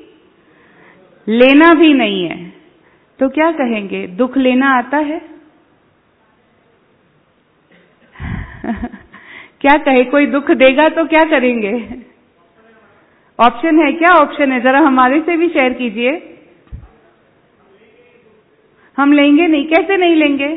लेना भी नहीं है। तो क्या कहेंगे, दुख लेना आता है? क्या कहे, कोई दुख देगा तो क्या करेंगे? ऑप्शन है क्या? ऑप्शन है, जरा हमारे से भी शेयर कीजिए। हम लेंगे नहीं, कैसे नहीं लेंगे?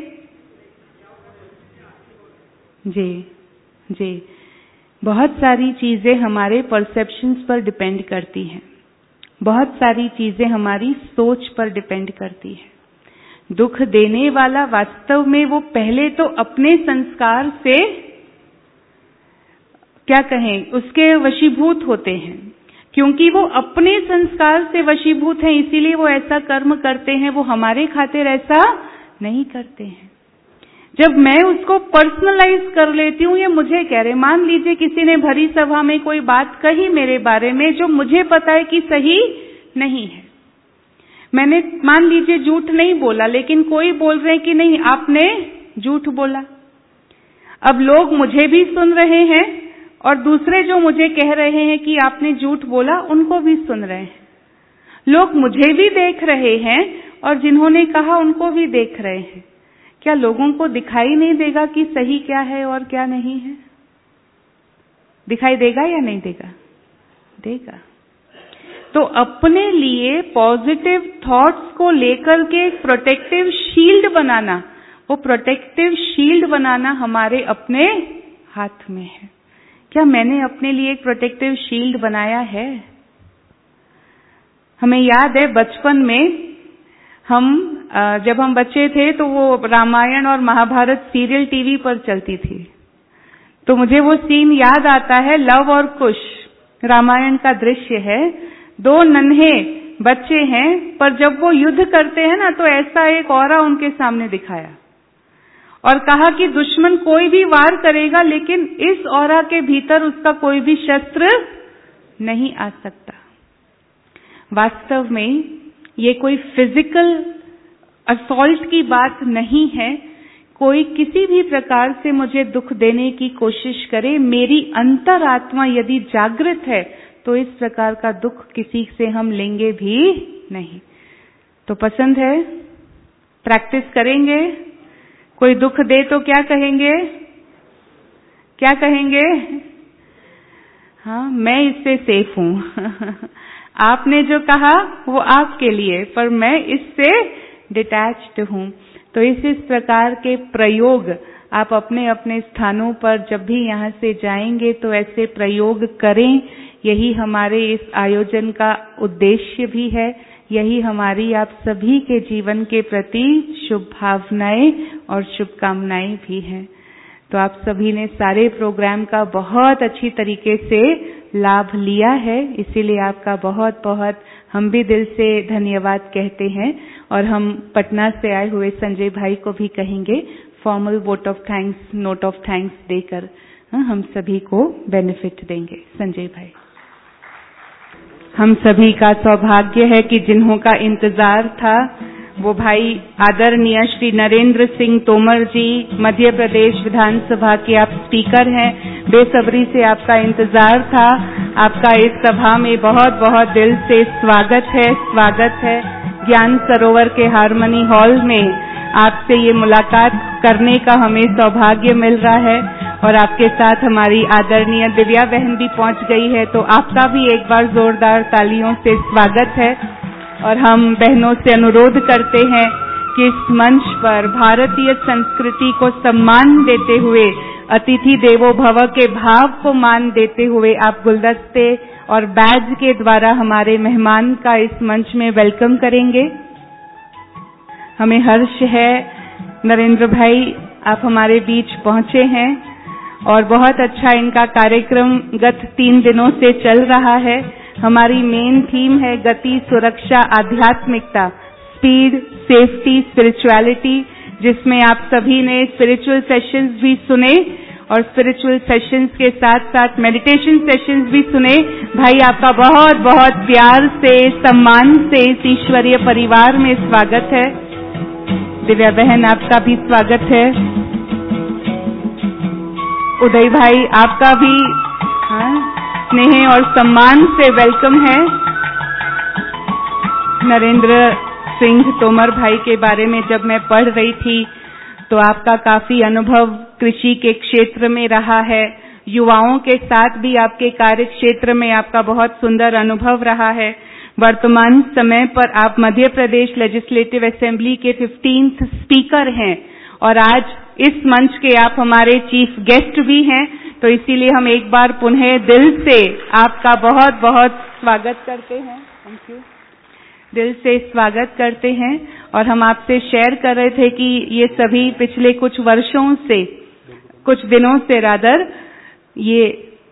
जी जी, बहुत सारी चीजें हमारे परसेप्शंस पर डिपेंड करती हैं, बहुत सारी चीजें हमारी सोच पर डिपेंड करती है। दुख देने वाला वास्तव में वो पहले तो अपने संस्कार से क्या कहें, उसके वशीभूत होते हैं। क्योंकि वो अपने संस्कार से वशीभूत हैं, इसीलिए वो ऐसा कर्म करते हैं। वो हमारे खातिर ऐसा नहीं करते हैं। जब मैं उसको पर्सनलाइज कर लेती हूँ, ये मुझे कह रहे, मान लीजिए किसी ने भरी सभा में कोई बात कही मेरे बारे में जो मुझे पता है कि सही नहीं है। मैंने मान लीजिए झूठ नहीं बोला, लेकिन कोई बोल रहे हैं कि नहीं आपने झूठ बोला। अब लोग मुझे भी सुन रहे हैं और दूसरे जो मुझे कह रहे हैं कि आपने झूठ बोला, उनको भी सुन रहे हैं। लोग मुझे भी देख रहे हैं और जिन्होंने कहा उनको भी देख रहे हैं। क्या लोगों को दिखाई नहीं देगा कि सही क्या है और क्या नहीं है? दिखाई देगा या नहीं देगा? देगा। तो अपने लिए पॉजिटिव थॉट्स को लेकर के एक प्रोटेक्टिव शील्ड बनाना, वो प्रोटेक्टिव शील्ड बनाना हमारे अपने हाथ में है। क्या मैंने अपने लिए एक प्रोटेक्टिव शील्ड बनाया है? हमें याद है बचपन में हम जब हम बच्चे थे तो वो रामायण और महाभारत सीरियल टीवी पर चलती थी। तो मुझे वो सीन याद आता है, लव और कुश रामायण का दृश्य है। दो नन्हे बच्चे हैं, पर जब वो युद्ध करते हैं ना, तो ऐसा एक ऑरा उनके सामने दिखाया और कहा कि दुश्मन कोई भी वार करेगा, लेकिन इस ऑरा के भीतर उसका कोई भी शस्त्र नहीं आ सकता। वास्तव में ये कोई फिजिकल असॉल्ट की बात नहीं है। कोई किसी भी प्रकार से मुझे दुख देने की कोशिश करे, मेरी अंतरात्मा यदि जागृत है तो इस प्रकार का दुख किसी से हम लेंगे भी नहीं। तो पसंद है, प्रैक्टिस करेंगे। कोई दुख दे तो क्या कहेंगे? क्या कहेंगे? हाँ, मैं इससे सेफ हूं। आपने जो कहा वो आपके लिए, पर मैं इससे डिटैच्ड हूं। तो इस इस प्रकार के प्रयोग आप अपने अपने स्थानों पर जब भी यहाँ से जाएंगे तो ऐसे प्रयोग करें। यही हमारे इस आयोजन का उद्देश्य भी है। यही हमारी आप सभी के जीवन के प्रति शुभ भावनाएं और शुभकामनाएं भी हैं। तो आप सभी ने सारे प्रोग्राम का बहुत अच्छी तरीके से लाभ लिया है, इसीलिए आपका बहुत बहुत हम भी दिल से धन्यवाद कहते हैं। और हम पटना से आए हुए संजय भाई को भी कहेंगे formal vote of thanks, note of thanks देकर हम सभी को बेनिफिट देंगे। संजय भाई। हम सभी का सौभाग्य है कि जिन्हों का इंतजार था वो भाई आदरणीय श्री नरेंद्र सिंह तोमर जी, मध्य प्रदेश विधानसभा के आप स्पीकर हैं। बेसब्री से आपका इंतजार था। आपका इस सभा में बहुत बहुत दिल से स्वागत है, स्वागत है। ज्ञान सरोवर के हारमनी हॉल में आपसे ये मुलाकात करने का हमें सौभाग्य मिल रहा है और आपके साथ हमारी आदरणीय दिव्या बहन भी पहुंच गई है। तो आपका भी एक बार जोरदार तालियों से स्वागत है। और हम बहनों से अनुरोध करते हैं कि इस मंच पर भारतीय संस्कृति को सम्मान देते हुए, अतिथि देवो भव के भाव को मान देते हुए आप गुलदस्ते और बैज के द्वारा हमारे मेहमान का इस मंच में वेलकम करेंगे। हमें हर्ष है नरेंद्र भाई आप हमारे बीच पहुंचे हैं और बहुत अच्छा इनका कार्यक्रम गत तीन दिनों से चल रहा है। हमारी मेन थीम है गति, सुरक्षा, आध्यात्मिकता, स्पीड, सेफ्टी, स्पिरिचुअलिटी, जिसमें आप सभी ने स्पिरिचुअल सेशंस भी सुने और स्पिरिचुअल सेशंस के साथ साथ मेडिटेशन सेशंस भी सुने। भाई आपका बहुत बहुत प्यार से, सम्मान से इस ईश्वरीय परिवार में स्वागत है। दिव्या बहन आपका भी स्वागत है। उदय भाई आपका भी हाँ, स्नेह और सम्मान से वेलकम है। नरेंद्र सिंह तोमर भाई के बारे में जब मैं पढ़ रही थी तो आपका काफी अनुभव कृषि के क्षेत्र में रहा है, युवाओं के साथ भी आपके कार्य क्षेत्र में आपका बहुत सुंदर अनुभव रहा है। वर्तमान समय पर आप मध्य प्रदेश लेजिस्लेटिव असेंबली के फिफ्टीन्थ स्पीकर हैं और आज इस मंच के आप हमारे चीफ गेस्ट भी हैं, तो इसीलिए हम एक बार पुनः दिल से आपका बहुत बहुत स्वागत करते हैं। Thank you. दिल से स्वागत करते हैं और हम आपसे शेयर कर रहे थे कि ये सभी पिछले कुछ वर्षों से, कुछ दिनों से रादर, ये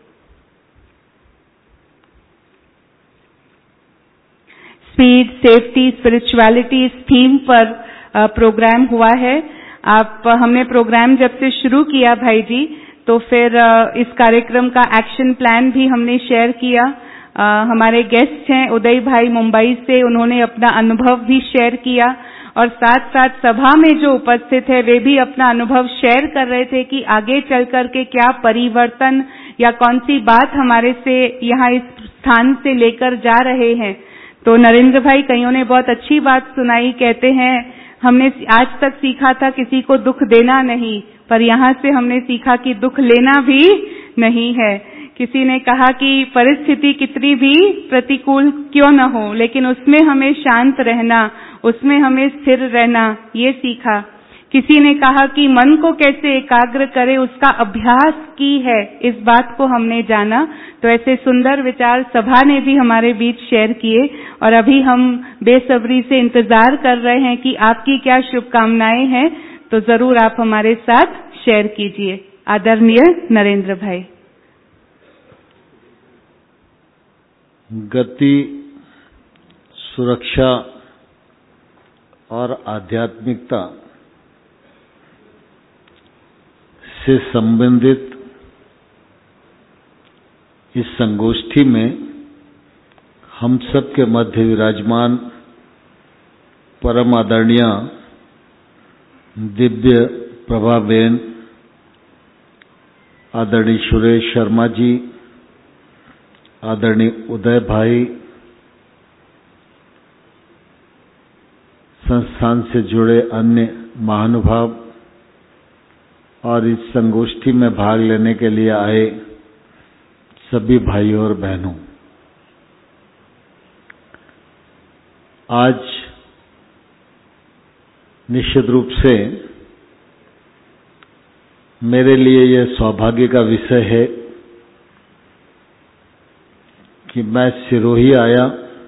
स्पीड, सेफ्टी, स्पिरिचुअलिटी इस थीम पर प्रोग्राम हुआ है। आप हमने प्रोग्राम जब से शुरू किया भाई जी, तो फिर इस कार्यक्रम का एक्शन प्लान भी हमने शेयर किया। Uh, हमारे गेस्ट हैं उदय भाई मुंबई से, उन्होंने अपना अनुभव भी शेयर किया और साथ साथ सभा में जो उपस्थित है वे भी अपना अनुभव शेयर कर रहे थे कि आगे चल कर के क्या परिवर्तन या कौन सी बात हमारे से यहाँ इस स्थान से लेकर जा रहे हैं। तो नरेंद्र भाई कईयों ने बहुत अच्छी बात सुनाई, कहते हैं हमने आज तक सीखा था किसी को दुख देना नहीं, पर यहाँ से हमने सीखा कि दुख लेना भी नहीं है। किसी ने कहा कि परिस्थिति कितनी भी प्रतिकूल क्यों न हो, लेकिन उसमें हमें शांत रहना, उसमें हमें स्थिर रहना, ये सीखा। किसी ने कहा कि मन को कैसे एकाग्र करे, उसका अभ्यास की है, इस बात को हमने जाना। तो ऐसे सुंदर विचार सभा ने भी हमारे बीच शेयर किए और अभी हम बेसब्री से इंतजार कर रहे हैं कि आपकी क्या शुभकामनाएं हैं, तो जरूर आप हमारे साथ शेयर कीजिए। आदरणीय नरेंद्र भाई। गति, सुरक्षा और आध्यात्मिकता से संबंधित इस संगोष्ठी में हम सब के मध्य विराजमान परम आदरणीय दिव्य प्रभाबेन, आदरणीय सुरेश शर्मा जी, आदरणीय उदय भाई, संस्थान से जुड़े अन्य महानुभाव और इस संगोष्ठी में भाग लेने के लिए आए सभी भाइयों और बहनों, आज निश्चित रूप से मेरे लिए यह सौभाग्य का विषय है कि मैं सिरोही आया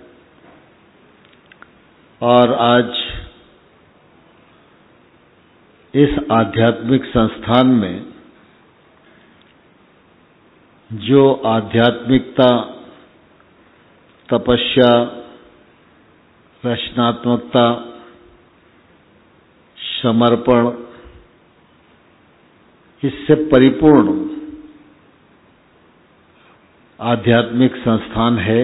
और आज इस आध्यात्मिक संस्थान में जो आध्यात्मिकता, तपस्या, रचनात्मकता, समर्पण, इससे परिपूर्ण आध्यात्मिक संस्थान है,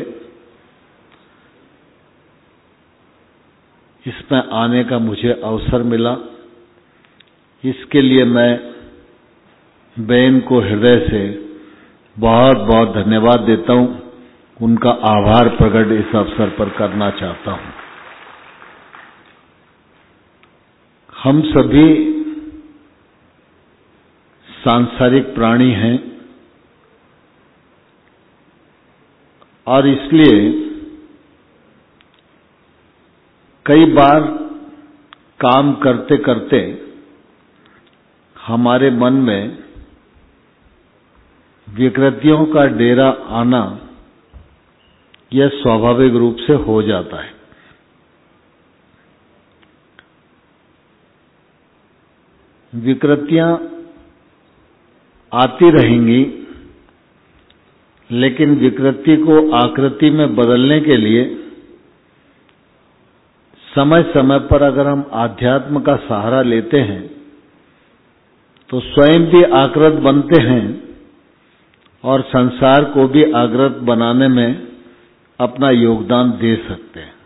इसमें आने का मुझे अवसर मिला। इसके लिए मैं बहन को हृदय से बहुत बहुत धन्यवाद देता हूं, उनका आभार प्रकट इस अवसर पर करना चाहता हूं। हम सभी सांसारिक प्राणी हैं और इसलिए कई बार काम करते करते हमारे मन में विकृतियों का डेरा आना यह स्वाभाविक रूप से हो जाता है। विकृतियां आती रहेंगी, लेकिन विकृति को आकृति में बदलने के लिए समय समय पर अगर हम आध्यात्म का सहारा लेते हैं तो स्वयं भी आकृत बनते हैं और संसार को भी आकृत बनाने में अपना योगदान दे सकते हैं।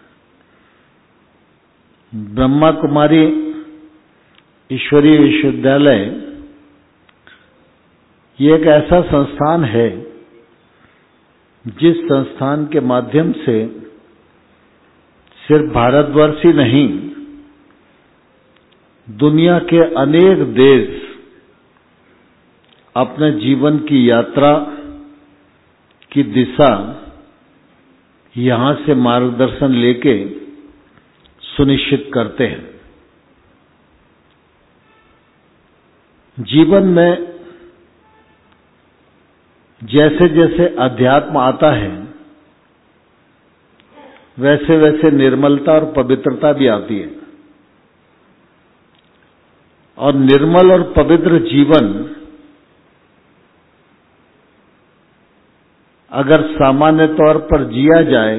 ब्रह्मा कुमारी ईश्वरीय विश्वविद्यालय ये एक ऐसा संस्थान है जिस संस्थान के माध्यम से सिर्फ भारतवर्ष ही नहीं, दुनिया के अनेक देश अपने जीवन की यात्रा की दिशा यहां से मार्गदर्शन लेके सुनिश्चित करते हैं। जीवन में जैसे जैसे अध्यात्म आता है वैसे वैसे निर्मलता और पवित्रता भी आती है, और निर्मल और पवित्र जीवन अगर सामान्य तौर पर जिया जाए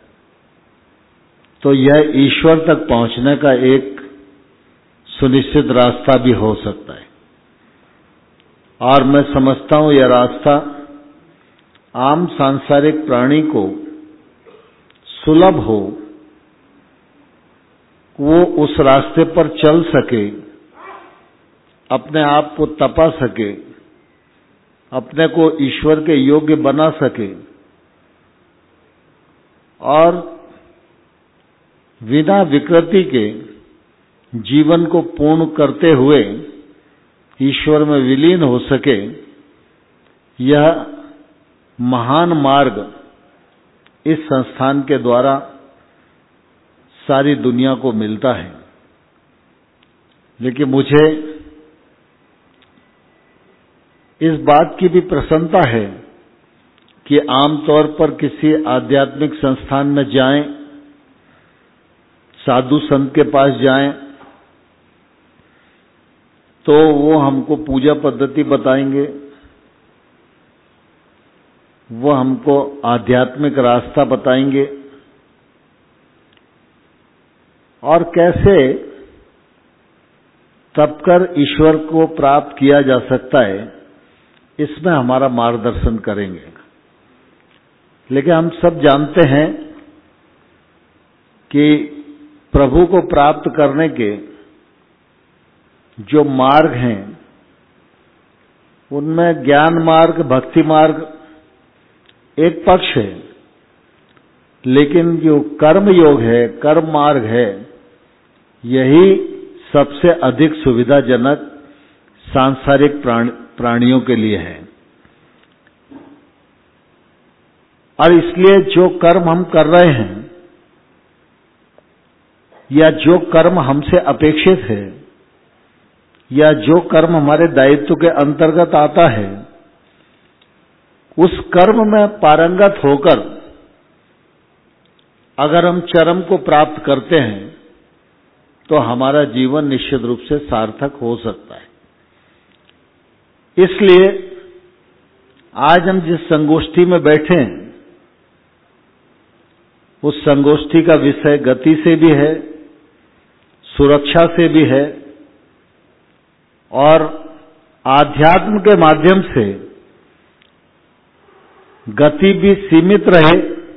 तो यह ईश्वर तक पहुंचने का एक सुनिश्चित रास्ता भी हो सकता है। और मैं समझता हूं यह रास्ता आम सांसारिक प्राणी को सुलभ हो, वो उस रास्ते पर चल सके, अपने आप को तपा सके, अपने को ईश्वर के योग्य बना सके और बिना विकृति के जीवन को पूर्ण करते हुए ईश्वर में विलीन हो सके। यह महान मार्ग इस संस्थान के द्वारा सारी दुनिया को मिलता है। लेकिन मुझे इस बात की भी प्रसन्नता है कि आमतौर पर किसी आध्यात्मिक संस्थान में जाएं, साधु संत के पास जाएं, तो वो हमको पूजा पद्धति बताएंगे, वो हमको आध्यात्मिक रास्ता बताएंगे और कैसे तप कर ईश्वर को प्राप्त किया जा सकता है, इसमें हमारा मार्गदर्शन करेंगे। लेकिन हम सब जानते हैं कि प्रभु को प्राप्त करने के जो मार्ग हैं उनमें ज्ञान मार्ग, भक्ति मार्ग एक पक्ष है, लेकिन जो कर्म योग है, कर्म मार्ग है, यही सबसे अधिक सुविधाजनक सांसारिक प्राणियों के लिए है। और इसलिए जो कर्म हम कर रहे हैं या जो कर्म हमसे अपेक्षित है या जो कर्म हमारे दायित्व के अंतर्गत आता है, उस कर्म में पारंगत होकर अगर हम चरम को प्राप्त करते हैं तो हमारा जीवन निश्चित रूप से सार्थक हो सकता है। इसलिए आज हम जिस संगोष्ठी में बैठे हैं उस संगोष्ठी का विषय गति से भी है, सुरक्षा से भी है और आध्यात्म के माध्यम से गति भी सीमित रहे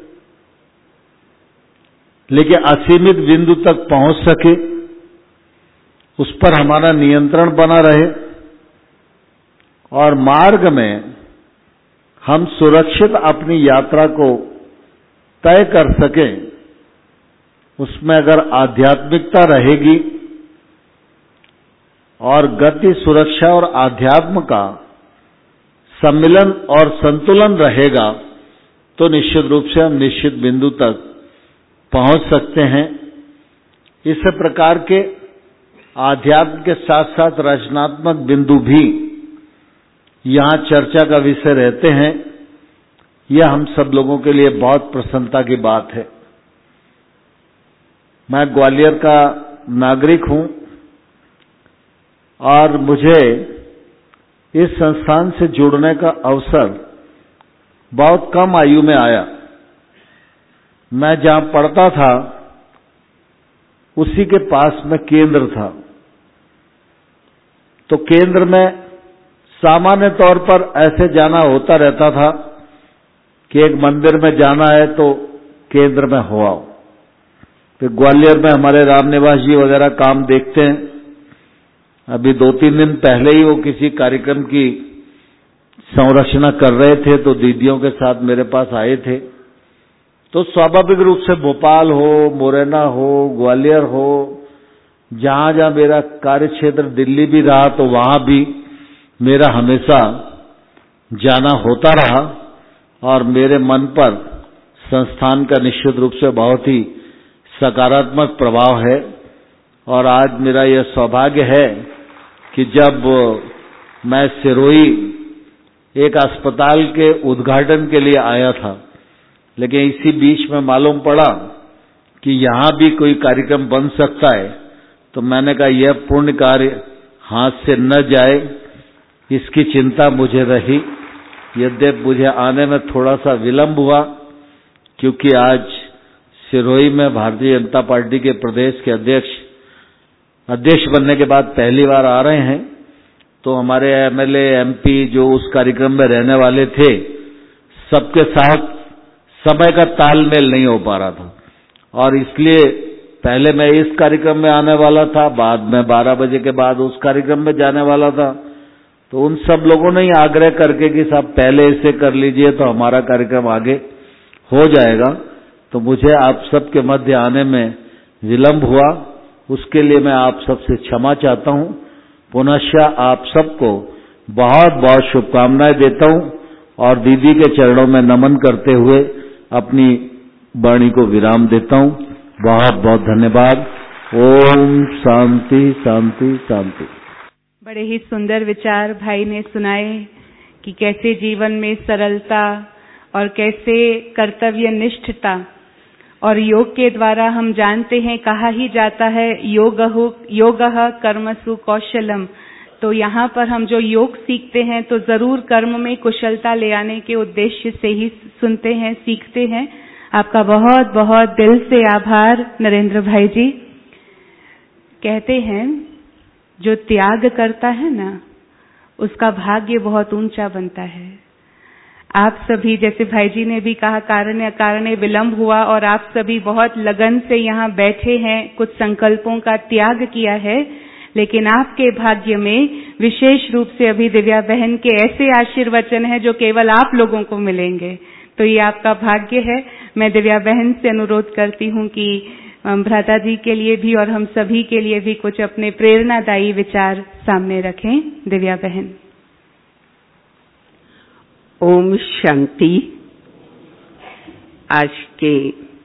लेकिन असीमित बिंदु तक पहुंच सके, उस पर हमारा नियंत्रण बना रहे और मार्ग में हम सुरक्षित अपनी यात्रा को तय कर सकें। उसमें अगर आध्यात्मिकता रहेगी और गति, सुरक्षा और आध्यात्म का सम्मिलन और संतुलन रहेगा तो निश्चित रूप से हम निश्चित बिंदु तक पहुंच सकते हैं। इस प्रकार के आध्यात्म के साथ साथ रचनात्मक बिंदु भी यहाँ चर्चा का विषय रहते हैं। यह हम सब लोगों के लिए बहुत प्रसन्नता की बात है। मैं ग्वालियर का नागरिक हूं और मुझे इस संस्थान से जुड़ने का अवसर बहुत कम आयु में आया। मैं जहां पढ़ता था उसी के पास में केंद्र था। तो केंद्र में सामान्य तौर पर ऐसे जाना होता रहता था कि एक मंदिर में जाना है तो केंद्र में हो आओ। फिर ग्वालियर में हमारे रामनिवास जी वगैरह काम देखते हैं। अभी दो तीन दिन पहले ही वो किसी कार्यक्रम की संरचना कर रहे थे तो दीदियों के साथ मेरे पास आए थे। तो स्वाभाविक रूप से भोपाल हो, मुरैना हो, ग्वालियर हो, जहां जहां मेरा कार्य क्षेत्र दिल्ली भी रहा तो वहां भी मेरा हमेशा जाना होता रहा और मेरे मन पर संस्थान का निश्चित रूप से बहुत ही सकारात्मक प्रभाव है। और आज मेरा यह सौभाग्य है कि जब मैं सिरोही एक अस्पताल के उद्घाटन के लिए आया था, लेकिन इसी बीच में मालूम पड़ा कि यहां भी कोई कार्यक्रम बन सकता है, तो मैंने कहा यह पुण्य कार्य हाथ से न जाए, इसकी चिंता मुझे रही। यद्यपि मुझे आने में थोड़ा सा विलंब हुआ, क्योंकि आज सिरोही में भारतीय जनता पार्टी के प्रदेश के अध्यक्ष अध्यक्ष बनने के बाद पहली बार आ रहे हैं। तो हमारे एमएलए, एमपी जो उस कार्यक्रम में रहने वाले थे, सबके साथ समय का तालमेल नहीं हो पा रहा था और इसलिए पहले मैं इस कार्यक्रम में आने वाला था, बाद में बारह बजे के बाद उस कार्यक्रम में जाने वाला था। तो उन सब लोगों ने ही आग्रह करके कि साहब पहले इसे कर लीजिए तो हमारा कार्यक्रम आगे हो जाएगा। तो मुझे आप सबके मध्य आने में विलंब हुआ, उसके लिए मैं आप सबसे क्षमा चाहता हूं। पुनश्च आप सबको बहुत बहुत शुभकामनाएं देता हूं और दीदी के चरणों में नमन करते हुए अपनी वाणी को विराम देता हूं। बहुत बहुत धन्यवाद। ओम शांति शांति शांति। बड़े ही सुंदर विचार भाई ने सुनाए कि कैसे जीवन में सरलता और कैसे कर्तव्य निष्ठता, और योग के द्वारा हम जानते हैं कहा ही जाता है योगहु योगः कर्मसु कौशलम। तो यहाँ पर हम जो योग सीखते हैं तो जरूर कर्म में कुशलता ले आने के उद्देश्य से ही सुनते हैं, सीखते हैं। आपका बहुत बहुत दिल से आभार नरेंद्र भाई जी। कहते हैं जो त्याग करता है ना, उसका भाग्य बहुत ऊंचा बनता है। आप सभी, जैसे भाई जी ने भी कहा, कारण अकारण विलंब हुआ और आप सभी बहुत लगन से यहाँ बैठे हैं, कुछ संकल्पों का त्याग किया है, लेकिन आपके भाग्य में विशेष रूप से अभी दिव्या बहन के ऐसे आशीर्वचन है जो केवल आप लोगों को मिलेंगे। तो ये आपका भाग्य है। मैं दिव्या बहन से अनुरोध करती हूँ कि भ्राता जी के लिए भी और हम सभी के लिए भी कुछ अपने प्रेरणादायी विचार सामने रखें। दिव्या बहन। ओम शांति। आज के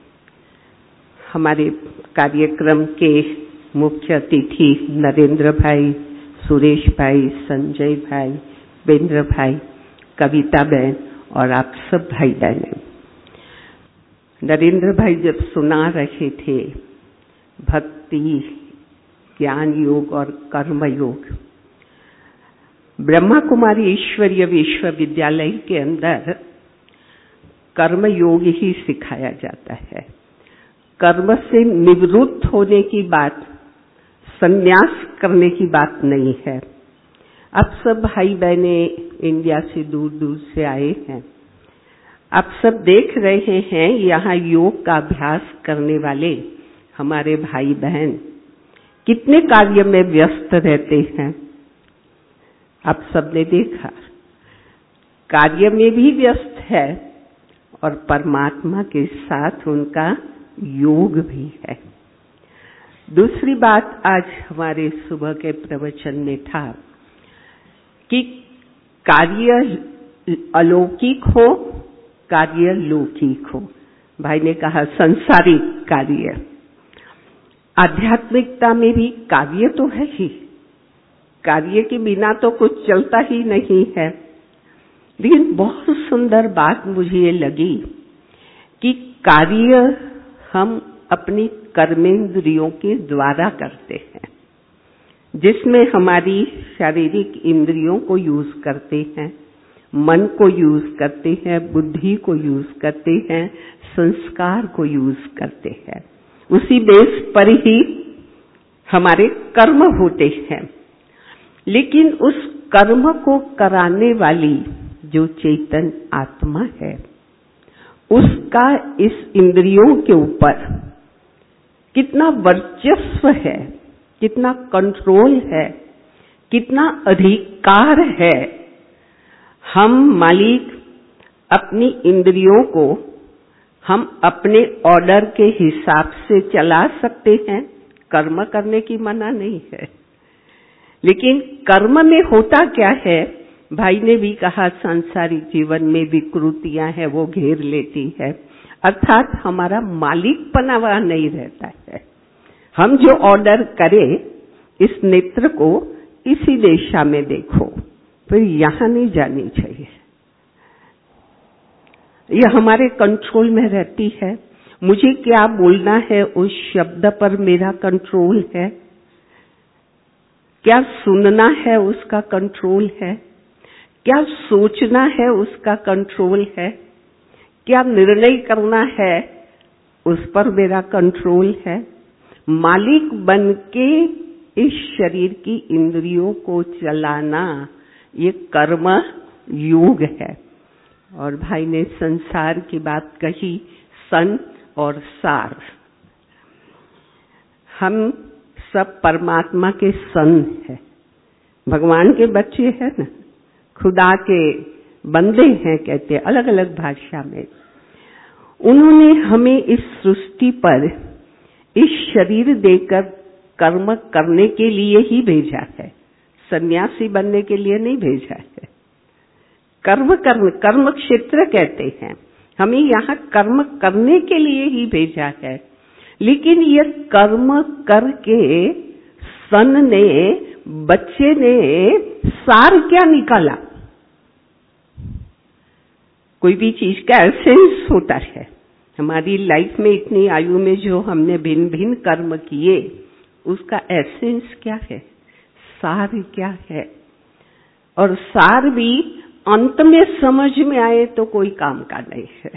हमारे कार्यक्रम के मुख्य अतिथि नरेंद्र भाई, सुरेश भाई, संजय भाई, बेंद्र भाई, कविता बहन और आप सब भाई बहनें। नरेंद्र भाई जब सुना रहे थे भक्ति, ज्ञान योग और कर्म योग, ब्रह्मा कुमारी ईश्वरीय विश्वविद्यालय के अंदर कर्म योग ही सिखाया जाता है। कर्म से निवृत्त होने की बात, संन्यास करने की बात नहीं है। आप सब भाई बहने इंडिया से दूर दूर से आए हैं। आप सब देख रहे हैं यहाँ योग का अभ्यास करने वाले हमारे भाई बहन कितने कार्य में व्यस्त रहते हैं। आप सबने देखा, कार्य में भी व्यस्त है और परमात्मा के साथ उनका योग भी है। दूसरी बात आज हमारे सुबह के प्रवचन में था कि कार्य अलौकिक हो, कार्य लौकिक हो। भाई ने कहा संसारिक कार्य, आध्यात्मिकता में भी कार्य तो है ही, कार्य के बिना तो कुछ चलता ही नहीं है। लेकिन बहुत सुंदर बात मुझे ये लगी कि कार्य हम अपनी कर्मेंद्रियों के द्वारा करते हैं, जिसमें हमारी शारीरिक इंद्रियों को यूज करते हैं, मन को यूज करते हैं, बुद्धि को यूज करते हैं, संस्कार को यूज करते हैं। उसी बेस पर ही हमारे कर्म होते हैं। लेकिन उस कर्म को कराने वाली जो चेतन आत्मा है, उसका इस इंद्रियों के ऊपर कितना वर्चस्व है, कितना कंट्रोल है, कितना अधिकार है। हम मालिक अपनी इंद्रियों को हम अपने ऑर्डर के हिसाब से चला सकते हैं, कर्म करने की मना नहीं है। लेकिन कर्म में होता क्या है, भाई ने भी कहा सांसारिक जीवन में विकृतियां हैं वो घेर लेती है, अर्थात हमारा मालिकपना वहां नहीं रहता है। हम जो ऑर्डर करें, इस नेत्र को इसी दिशा में देखो, फिर यहां नहीं जानी चाहिए, यह हमारे कंट्रोल में रहती है। मुझे क्या बोलना है उस शब्द पर मेरा कंट्रोल है, क्या सुनना है उसका कंट्रोल है, क्या सोचना है उसका कंट्रोल है, क्या निर्णय करना है उस पर मेरा कंट्रोल है। मालिक बन के इस शरीर की इंद्रियों को चलाना ये कर्म योग है। और भाई ने संसार की बात कही, सन और सार। हम सब परमात्मा के सन हैं, भगवान के बच्चे हैं ना, खुदा के बंदे हैं कहते हैं अलग अलग भाषा में। उन्होंने हमें इस सृष्टि पर इस शरीर देकर कर्म करने के लिए ही भेजा है, सन्यासी बनने के लिए नहीं भेजा है। कर्म कर्म कर्म क्षेत्र कहते हैं, हमें यहाँ कर्म करने के लिए ही भेजा है। लेकिन ये कर्म करके सन ने, बच्चे ने सार क्या निकाला? कोई भी चीज का एसेंस होता है। हमारी लाइफ में इतनी आयु में जो हमने भिन्न भिन्न कर्म किए, उसका एसेंस क्या है, सार क्या है। और सार भी अंत में समझ में आए तो कोई काम का नहीं है।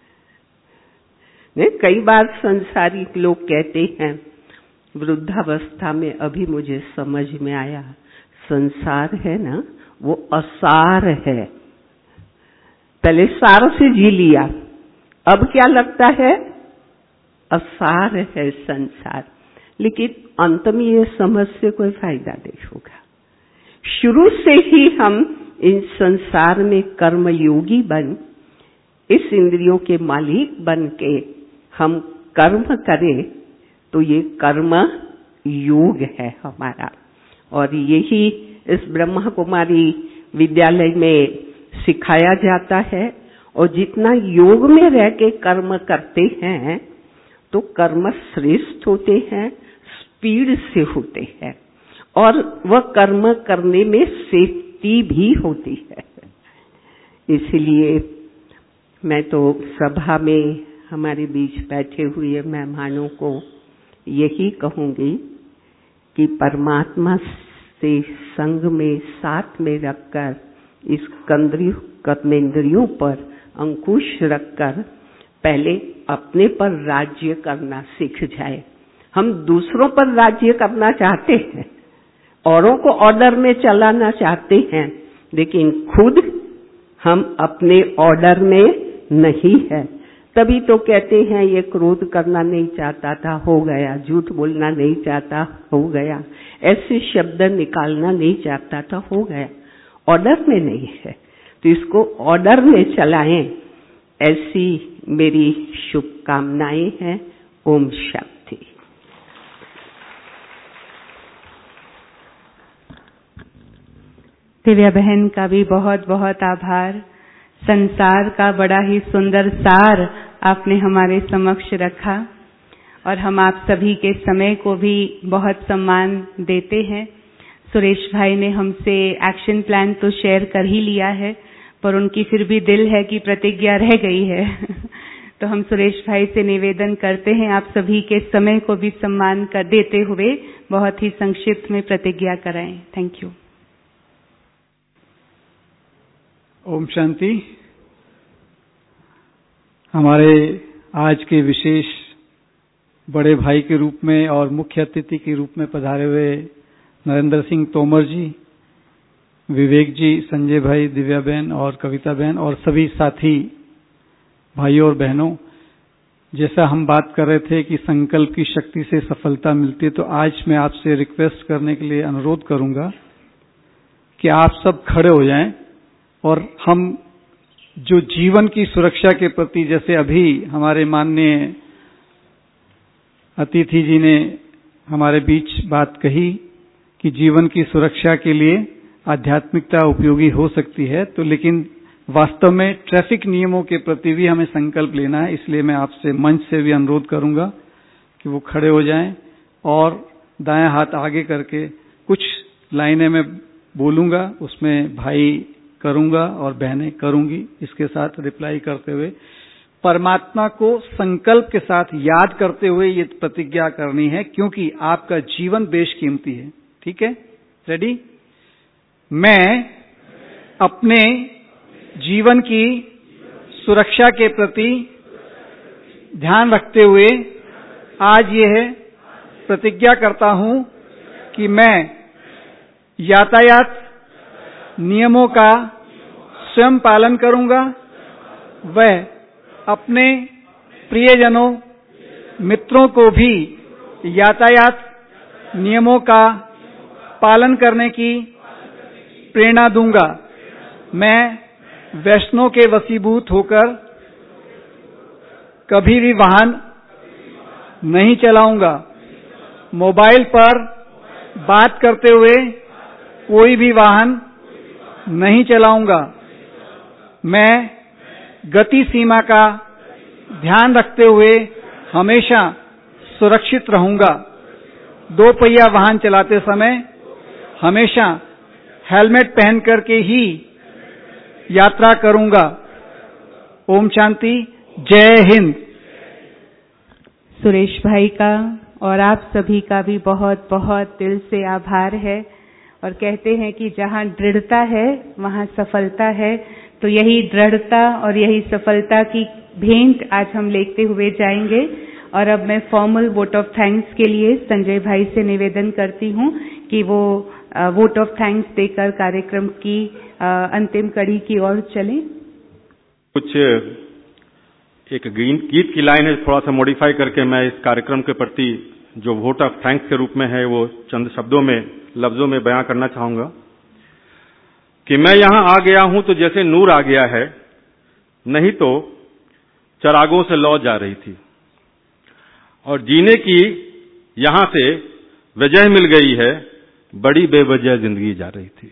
ने कई बार संसारिक लोग कहते हैं, वृद्धावस्था में अभी मुझे समझ में आया, संसार है ना वो असार है। पहले सार से जी लिया, अब क्या लगता है, असार है संसार। लेकिन अंत में ये समझ से कोई फायदा नहीं होगा। शुरू से ही हम इन संसार में कर्मयोगी बन, इस इंद्रियों के मालिक बन के हम कर्म करें तो ये कर्म योग है हमारा। और यही इस ब्रह्मा कुमारी विद्यालय में सिखाया जाता है। और जितना योग में रह के कर्म करते हैं तो कर्म श्रेष्ठ होते हैं, स्पीड से होते हैं, और वह कर्म करने में सेफ्टी भी होती है। इसलिए मैं तो सभा में हमारे बीच बैठे हुए मेहमानों को यही कहूंगी कि परमात्मा से संग में साथ में रखकर इस कर्मेंद्रियों पर अंकुश रखकर पहले अपने पर राज्य करना सीख जाए। हम दूसरों पर राज्य करना चाहते हैं, औरों को ऑर्डर में चलाना चाहते हैं, लेकिन खुद हम अपने ऑर्डर में नहीं है। तभी तो कहते हैं ये क्रोध करना नहीं चाहता था, हो गया, झूठ बोलना नहीं चाहता, हो गया, ऐसे शब्द निकालना नहीं चाहता था, हो गया। ऑर्डर में नहीं है, तो इसको ऑर्डर में चलाएं, ऐसी मेरी शुभकामनाएं हैं। ओम शांति। दिव्या बहन का भी बहुत बहुत आभार। संसार का बड़ा ही सुंदर सार आपने हमारे समक्ष रखा, और हम आप सभी के समय को भी बहुत सम्मान देते हैं। सुरेश भाई ने हमसे एक्शन प्लान तो शेयर कर ही लिया है, पर उनकी फिर भी दिल है कि प्रतिज्ञा रह गई है। तो हम सुरेश भाई से निवेदन करते हैं, आप सभी के समय को भी सम्मान कर देते हुए बहुत ही संक्षिप्त में प्रतिज्ञा कराएं। Thank you. ओम शांति। हमारे आज के विशेष बड़े भाई के रूप में और मुख्य अतिथि के रूप में पधारे हुए नरेंद्र सिंह तोमर जी, विवेक जी, संजय भाई, दिव्या बहन और कविता बहन और सभी साथी भाइयों और बहनों, जैसा हम बात कर रहे थे कि संकल्प की शक्ति से सफलता मिलती है, तो आज मैं आपसे रिक्वेस्ट करने के लिए अनुरोध करूंगा कि आप सब खड़े हो जाएं और हम जो जीवन की सुरक्षा के प्रति, जैसे अभी हमारे माननीय अतिथि जी ने हमारे बीच बात कही कि जीवन की सुरक्षा के लिए आध्यात्मिकता उपयोगी हो सकती है, तो लेकिन वास्तव में ट्रैफिक नियमों के प्रति भी हमें संकल्प लेना है। इसलिए मैं आपसे मंच से भी अनुरोध करूंगा कि वो खड़े हो जाएं और दायां हाथ आगे करके कुछ लाइनें मैं बोलूंगा, उसमें भाई करूंगा और बहनें करूंगी, इसके साथ रिप्लाई करते हुए परमात्मा को संकल्प के साथ याद करते हुए ये प्रतिज्ञा करनी है, क्योंकि आपका जीवन बेशकीमती है। ठीक है, रेडी? मैं अपने जीवन की सुरक्षा के प्रति ध्यान रखते हुए आज यह प्रतिज्ञा करता हूं कि मैं यातायात नियमों का स्वयं पालन करूंगा, वह अपने प्रियजनों, मित्रों को भी यातायात नियमों का पालन करने की प्रेरणा दूंगा। मैं वैष्णव के वशीभूत होकर कभी भी वाहन नहीं चलाऊंगा। मोबाइल पर बात करते हुए कोई भी वाहन नहीं चलाऊंगा। मैं गति सीमा का ध्यान रखते हुए हमेशा सुरक्षित रहूंगा। दो पहिया वाहन चलाते समय हमेशा हेलमेट पहन करके ही यात्रा करूंगा। ओम शांति, जय हिंद। सुरेश भाई का और आप सभी का भी बहुत बहुत दिल से आभार है, और कहते हैं कि जहां दृढ़ता है वहां सफलता है। तो यही दृढ़ता और यही सफलता की भेंट आज हम लेते हुए जाएंगे। और अब मैं फॉर्मल वोट ऑफ थैंक्स के लिए संजय भाई से निवेदन करती हूं कि वो वोट ऑफ थैंक्स देकर कार्यक्रम की आ, अंतिम कड़ी की ओर चलें। कुछ एक गीत की लाइन है, थोड़ा सा मॉडिफाई करके मैं इस कार्यक्रम के प्रति जो वोट ऑफ थैंक्स के रूप में है वो चंद शब्दों में, लफ्जों में बयां करना चाहूंगा कि मैं यहां आ गया हूं तो जैसे नूर आ गया है, नहीं तो चरागों से लौ जा रही थी, और जीने की यहां से वजह मिल गई है, बड़ी बेवजह जिंदगी जा रही थी।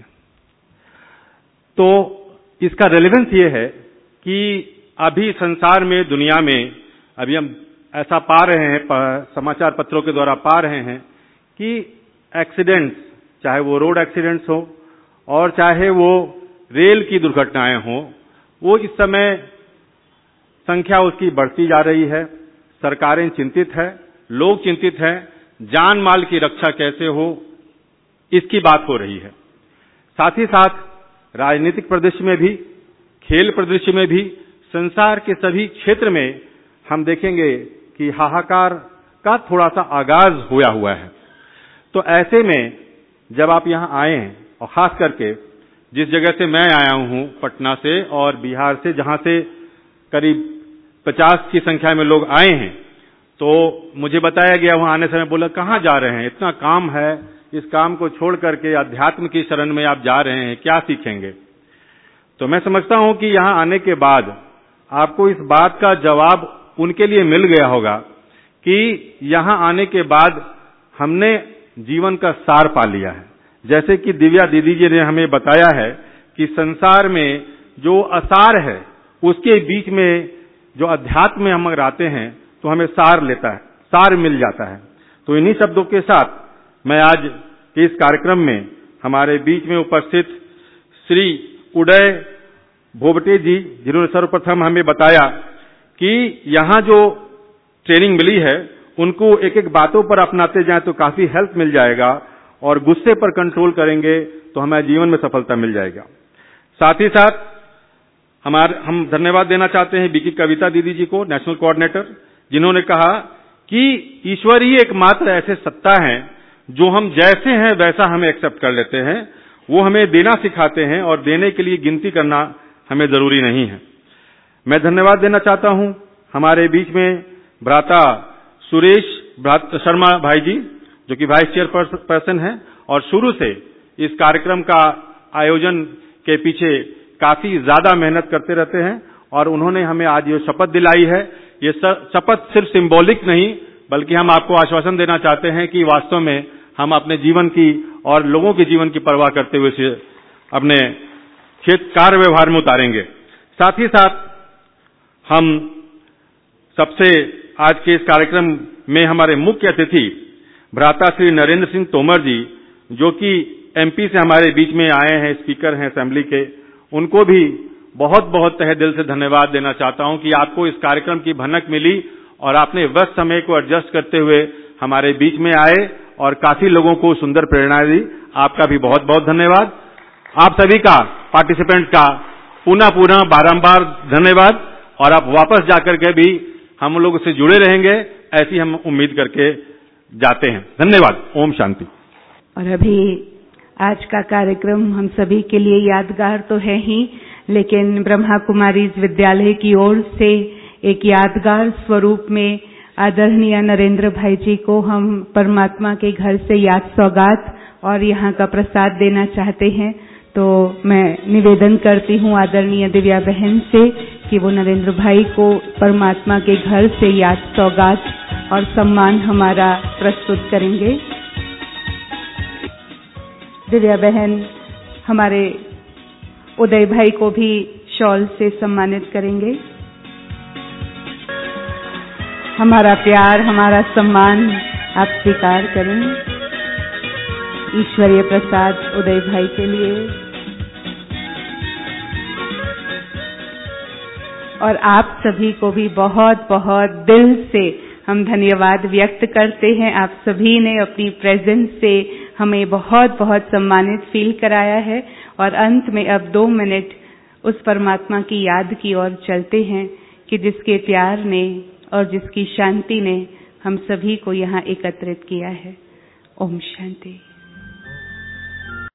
तो इसका रेलेवेंस ये है कि अभी संसार में, दुनिया में अभी हम ऐसा पा रहे हैं, समाचार पत्रों के द्वारा पा रहे हैं कि एक्सीडेंट्स, चाहे वो रोड एक्सीडेंट्स हो और चाहे वो रेल की दुर्घटनाएं हों, वो इस समय संख्या उसकी बढ़ती जा रही है। सरकारें चिंतित है, लोग चिंतित हैं, जान माल की रक्षा कैसे हो, इसकी बात हो रही है। साथ ही साथ राजनीतिक परिदृश्य में भी, खेल परिदृश्य में भी, संसार के सभी क्षेत्र में हम देखेंगे कि हाहाकार का थोड़ा सा आगाज हुआ हुआ है। तो ऐसे में जब आप यहां आए हैं, और खास करके जिस जगह से मैं आया हूं, पटना से और बिहार से, जहां से करीब पचास की संख्या में लोग आए हैं, तो मुझे बताया गया, वहां आने समय बोला कहां जा रहे हैं, इतना काम है, इस काम को छोड़ करके अध्यात्म की शरण में आप जा रहे हैं, क्या सीखेंगे? तो मैं समझता हूं कि यहां आने के बाद आपको इस बात का जवाब उनके लिए मिल गया होगा कि यहां आने के बाद हमने जीवन का सार पा लिया है। जैसे कि दिव्या दीदी जी ने हमें बताया है कि संसार में जो असार है उसके बीच में जो अध्यात्म में हम अगर आते हैं तो हमें सार लेता है, सार मिल जाता है। तो इन्हीं शब्दों के साथ मैं आज के इस कार्यक्रम में हमारे बीच में उपस्थित श्री उदय भोबटे जी, जिन्होंने सर्वप्रथम हमें बताया कि यहाँ जो ट्रेनिंग मिली है उनको एक एक बातों पर अपनाते जाएं तो काफी हेल्प मिल जाएगा, और गुस्से पर कंट्रोल करेंगे तो हमें जीवन में सफलता मिल जाएगा। साथ ही साथ हमारे हम धन्यवाद देना चाहते हैं बीकी कविता दीदी जी को, नेशनल कोऑर्डिनेटर, जिन्होंने कहा कि ईश्वर ही एकमात्र ऐसे सत्ता है जो हम जैसे हैं वैसा हमें एक्सेप्ट कर लेते हैं। वो हमें देना सिखाते हैं और देने के लिए गिनती करना हमें जरूरी नहीं है। मैं धन्यवाद देना चाहता हूं हमारे बीच में भ्राता सुरेश शर्मा भाई जी, जो कि वाइस चेयरपर्सन हैं और शुरू से इस कार्यक्रम का आयोजन के पीछे काफी ज्यादा मेहनत करते रहते हैं और उन्होंने हमें आज ये शपथ दिलाई है। ये शपथ सिर्फ सिंबॉलिक नहीं, बल्कि हम आपको आश्वासन देना चाहते हैं कि वास्तव में हम अपने जीवन की और लोगों के जीवन की परवाह करते हुए से अपने क्षेत्र कार्य व्यवहार में उतारेंगे। साथ ही साथ हम सबसे आज के इस कार्यक्रम में हमारे मुख्य अतिथि भ्राता श्री नरेंद्र सिंह तोमर जी, जो कि एमपी से हमारे बीच में आए हैं, स्पीकर हैं असेंबली के, उनको भी बहुत बहुत तहे दिल से धन्यवाद देना चाहता हूं कि आपको इस कार्यक्रम की भनक मिली और आपने व्यस्त समय को एडजस्ट करते हुए हमारे बीच में आए और काफी लोगों को सुंदर प्रेरणा दी। आपका भी बहुत बहुत धन्यवाद। आप सभी का, पार्टिसिपेंट का पुनः पुनः बारंबार धन्यवाद और आप वापस जाकर के भी हम लोग से जुड़े रहेंगे, ऐसी हम उम्मीद करके जाते हैं। धन्यवाद। ओम शांति। और अभी आज का कार्यक्रम हम सभी के लिए यादगार तो है ही, लेकिन ब्रह्मा कुमारीज विद्यालय की ओर से एक यादगार स्वरूप में आदरणीय नरेंद्र भाई जी को हम परमात्मा के घर से याद सौगात और यहाँ का प्रसाद देना चाहते हैं। तो मैं निवेदन करती हूँ आदरणीय दिव्या बहन से कि वो नरेंद्र भाई को परमात्मा के घर से याद सौगात और सम्मान हमारा प्रस्तुत करेंगे। दिव्या बहन हमारे उदय भाई को भी शॉल से सम्मानित करेंगे। हमारा प्यार, हमारा सम्मान आप स्वीकार करें। ईश्वरीय प्रसाद उदय भाई के लिए। और आप सभी को भी बहुत बहुत दिल से हम धन्यवाद व्यक्त करते हैं। आप सभी ने अपनी प्रेजेंस से हमें बहुत बहुत सम्मानित फील कराया है। और अंत में अब दो मिनट उस परमात्मा की याद की ओर चलते हैं कि जिसके प्यार ने और जिसकी शांति ने हम सभी को यहाँ एकत्रित किया है। ओम शांति।